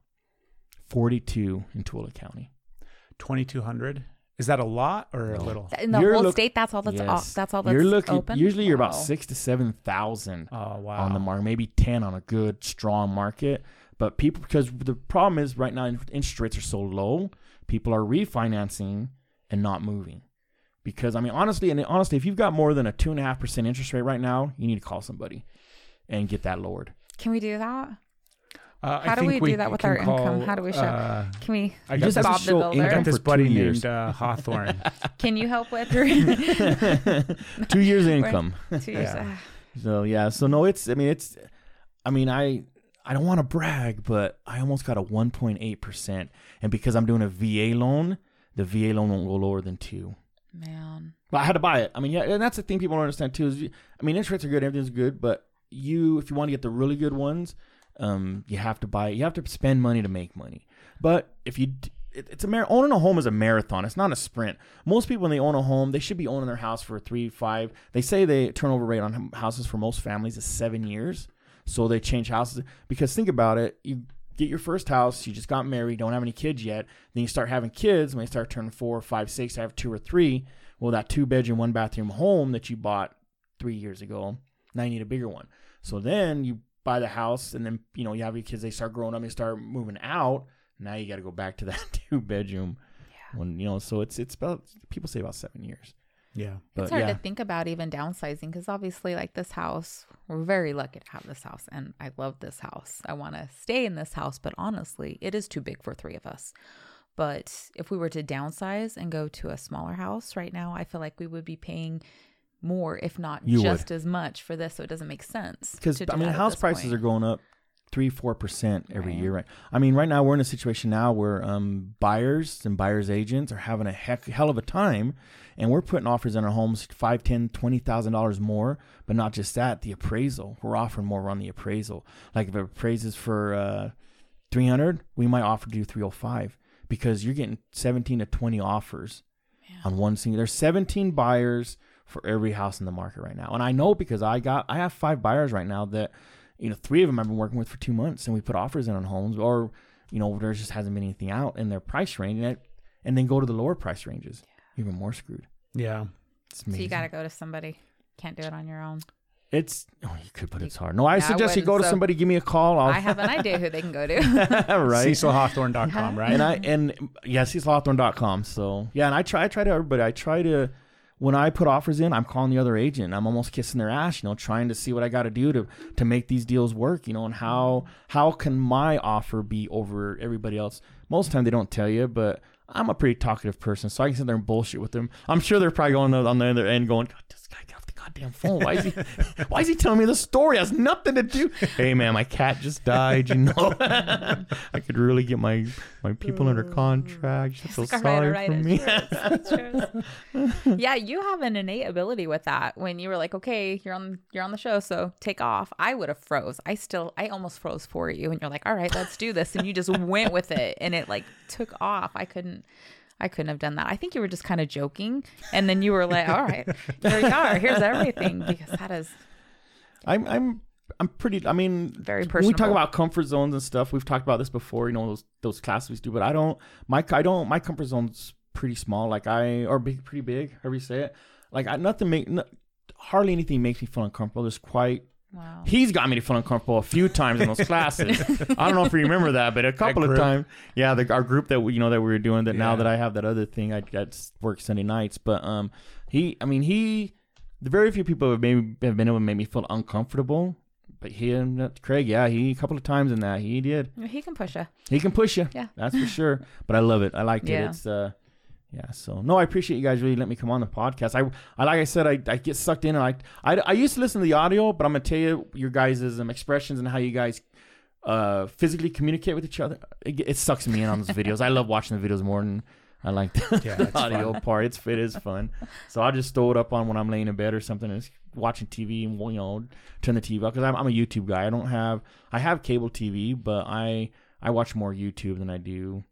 forty-two in Tooele County. twenty-two hundred? Is that a lot or a No. little? In the You're whole look- state, that's all that's Yes. off. That's all that's you're looking, open. Usually you're about Wow. six to seven thousand Oh, wow. on the market, maybe ten on a good, strong market. But people, because the problem is right now interest rates are so low, people are refinancing and not moving. Because I mean, honestly, and honestly, if you've got more than a two and a half percent interest rate right now, you need to call somebody and get that lowered. Can we do that? Uh, How I do think we, we do that with can our call, income? How do we show? Uh, Can we I just got Bob this the show Builder? income I got this for buddy two years. named uh, Hawthorne. Can you help with Two years income. two years? Yeah. So yeah, so no, it's. I mean, it's. I mean, I. I don't want to brag, but I almost got a one point eight percent, and because I'm doing a V A loan, the V A loan won't go lower than two. Man, but I had to buy it. I mean, yeah, and that's the thing people don't understand too. Is, you, I mean, interest rates are good, everything's good, but you, if you want to get the really good ones, um, you have to buy. You have to spend money to make money. But if you, it, it's a mar- owning a home is a marathon. It's not a sprint. Most people, when they own a home, they should be owning their house for three, five. They say the turnover rate on houses for most families is seven years. So they change houses because think about it. You get your first house, you just got married, don't have any kids yet. Then you start having kids. When they start turning four, five, six, have two or three. Well, that two bedroom, one bathroom home that you bought three years ago, now you need a bigger one. So then you buy the house, and then you know you have your kids. They start growing up, they start moving out. Now you got to go back to that two bedroom. Yeah. When you know, so it's it's about people say about seven years. Yeah. But, it's hard yeah. to think about even downsizing because obviously, like this house, we're very lucky to have this house, and I love this house. I want to stay in this house, but honestly, it is too big for three of us. But if we were to downsize and go to a smaller house right now, I feel like we would be paying more, if not You just would. as much for this. So it doesn't make sense. Because to do I mean, that at house this prices point. are going up three, four percent every Right. year, right? I mean, right now we're in a situation now where um, buyers and buyers agents are having a heck, hell of a time, and we're putting offers on our homes five, ten, twenty thousand dollars more. But not just that, the appraisal. We're offering more on the appraisal. Like if it appraises for uh, three hundred, we might offer to do three hundred five because you're getting seventeen to twenty offers Yeah. on one single. There's seventeen buyers for every house in the market right now, and I know because I got I have five buyers right now that. You know, three of them I've been working with for two months, and we put offers in on homes, or you know, there just hasn't been anything out in their price range, and, it, and then go to the lower price ranges, yeah. even more screwed. Yeah, it's So you got to go to somebody. Can't do it on your own. It's oh, you could, but it's hard. No, I Yeah, I suggest you go to wouldn't, so- somebody. Give me a call. I'll, I have an idea who they can go to. right, Cecil Hawthorne dot com, right? and I and yeah, Cecil Hawthorne dot com. So yeah, and I try, I try to everybody. I try to. When I put offers in, I'm calling the other agent. I'm almost kissing their ass, you know, trying to see what I got to do to to make these deals work, you know, and how how can my offer be over everybody else? Most of the time they don't tell you, but I'm a pretty talkative person, so I can sit there and bullshit with them. I'm sure they're probably going on the other end going, God, this guy got off the goddamn phone. Why is he why is he telling me the story? It has nothing to do. Hey man, my cat just died, you know. I could really get my my people under contract. You feel Like, all right, sorry all right, for it's me. true, it's true. Yeah, you have an innate ability with that. When you were like, okay, you're on you're on the show, so take off. I would have froze. I still I almost froze for you, and you're like, all right, let's do this, and you just went with it, and it like took off. I couldn't. I couldn't have done that. I think you were just kind of joking, and then you were like, all right, here you are. Here's everything, because that is I'm I'm I'm pretty. I mean, very when personal. we talk about comfort zones and stuff, we've talked about this before. You know, those those classes we do, but I don't. My I don't. My comfort zone's pretty small. Like I or big, pretty big. However you say it. Like I, nothing make no, hardly anything makes me feel uncomfortable. There's quite. Wow. He's got me to feel uncomfortable a few times in those classes. I don't know if you remember that, but a couple of times, yeah, the, our group that we, you know, that we were doing that. Yeah. Now that I have that other thing, I got work Sunday nights. But um, he, I mean, he, the very few people have maybe have been able to make me feel uncomfortable. But he and Craig, yeah, he a couple of times in that he did. He can push you. He can push you. Yeah, that's for sure. But I love it. I liked yeah. it. It's uh. Yeah, so no, I appreciate you guys really letting me come on the podcast. I, I like I said, I, I get sucked in, and I, I, I used to listen to the audio, but I'm gonna tell you your guys' um, expressions and how you guys uh, physically communicate with each other. It, it sucks me in on those videos. I love watching the videos more than I like the, yeah, the audio fun. part. It's it is fun. So I'll just throw it up on when I'm laying in bed or something and just watching T V and you know turn the T V off because I'm, I'm a YouTube guy. I don't have I have cable T V, but I I watch more YouTube than I do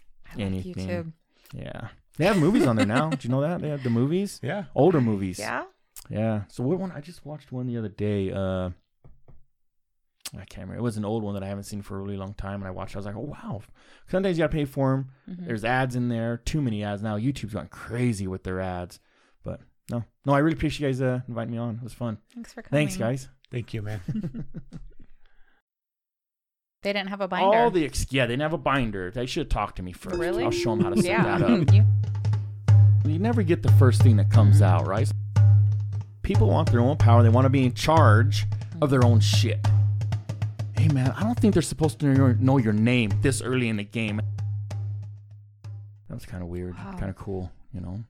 I anything. Like YouTube. Yeah. They have movies on there now. Did you know that? They have the movies? Yeah. Older movies. Yeah? Yeah. So what one? I just watched one the other day. Uh, I can't remember. It was an old one that I haven't seen for a really long time. And I watched it. I was like, oh, wow. Sometimes you got to pay for them. Mm-hmm. There's ads in there. Too many ads. Now YouTube's gone crazy with their ads. But no. No, I really appreciate you guys uh, inviting me on. It was fun. Thanks for coming. Thanks, guys. Thank you, man. They didn't have a binder. All the ex- yeah, they didn't have a binder. They should talk to me first. Really? I'll show them how to set yeah. that up. you- You never get the first thing that comes out, right? People want their own power. They want to be in charge of their own shit. Hey, man, I don't think they're supposed to know, know your name this early in the game. That was kind of weird. Wow. Kind of cool, you know?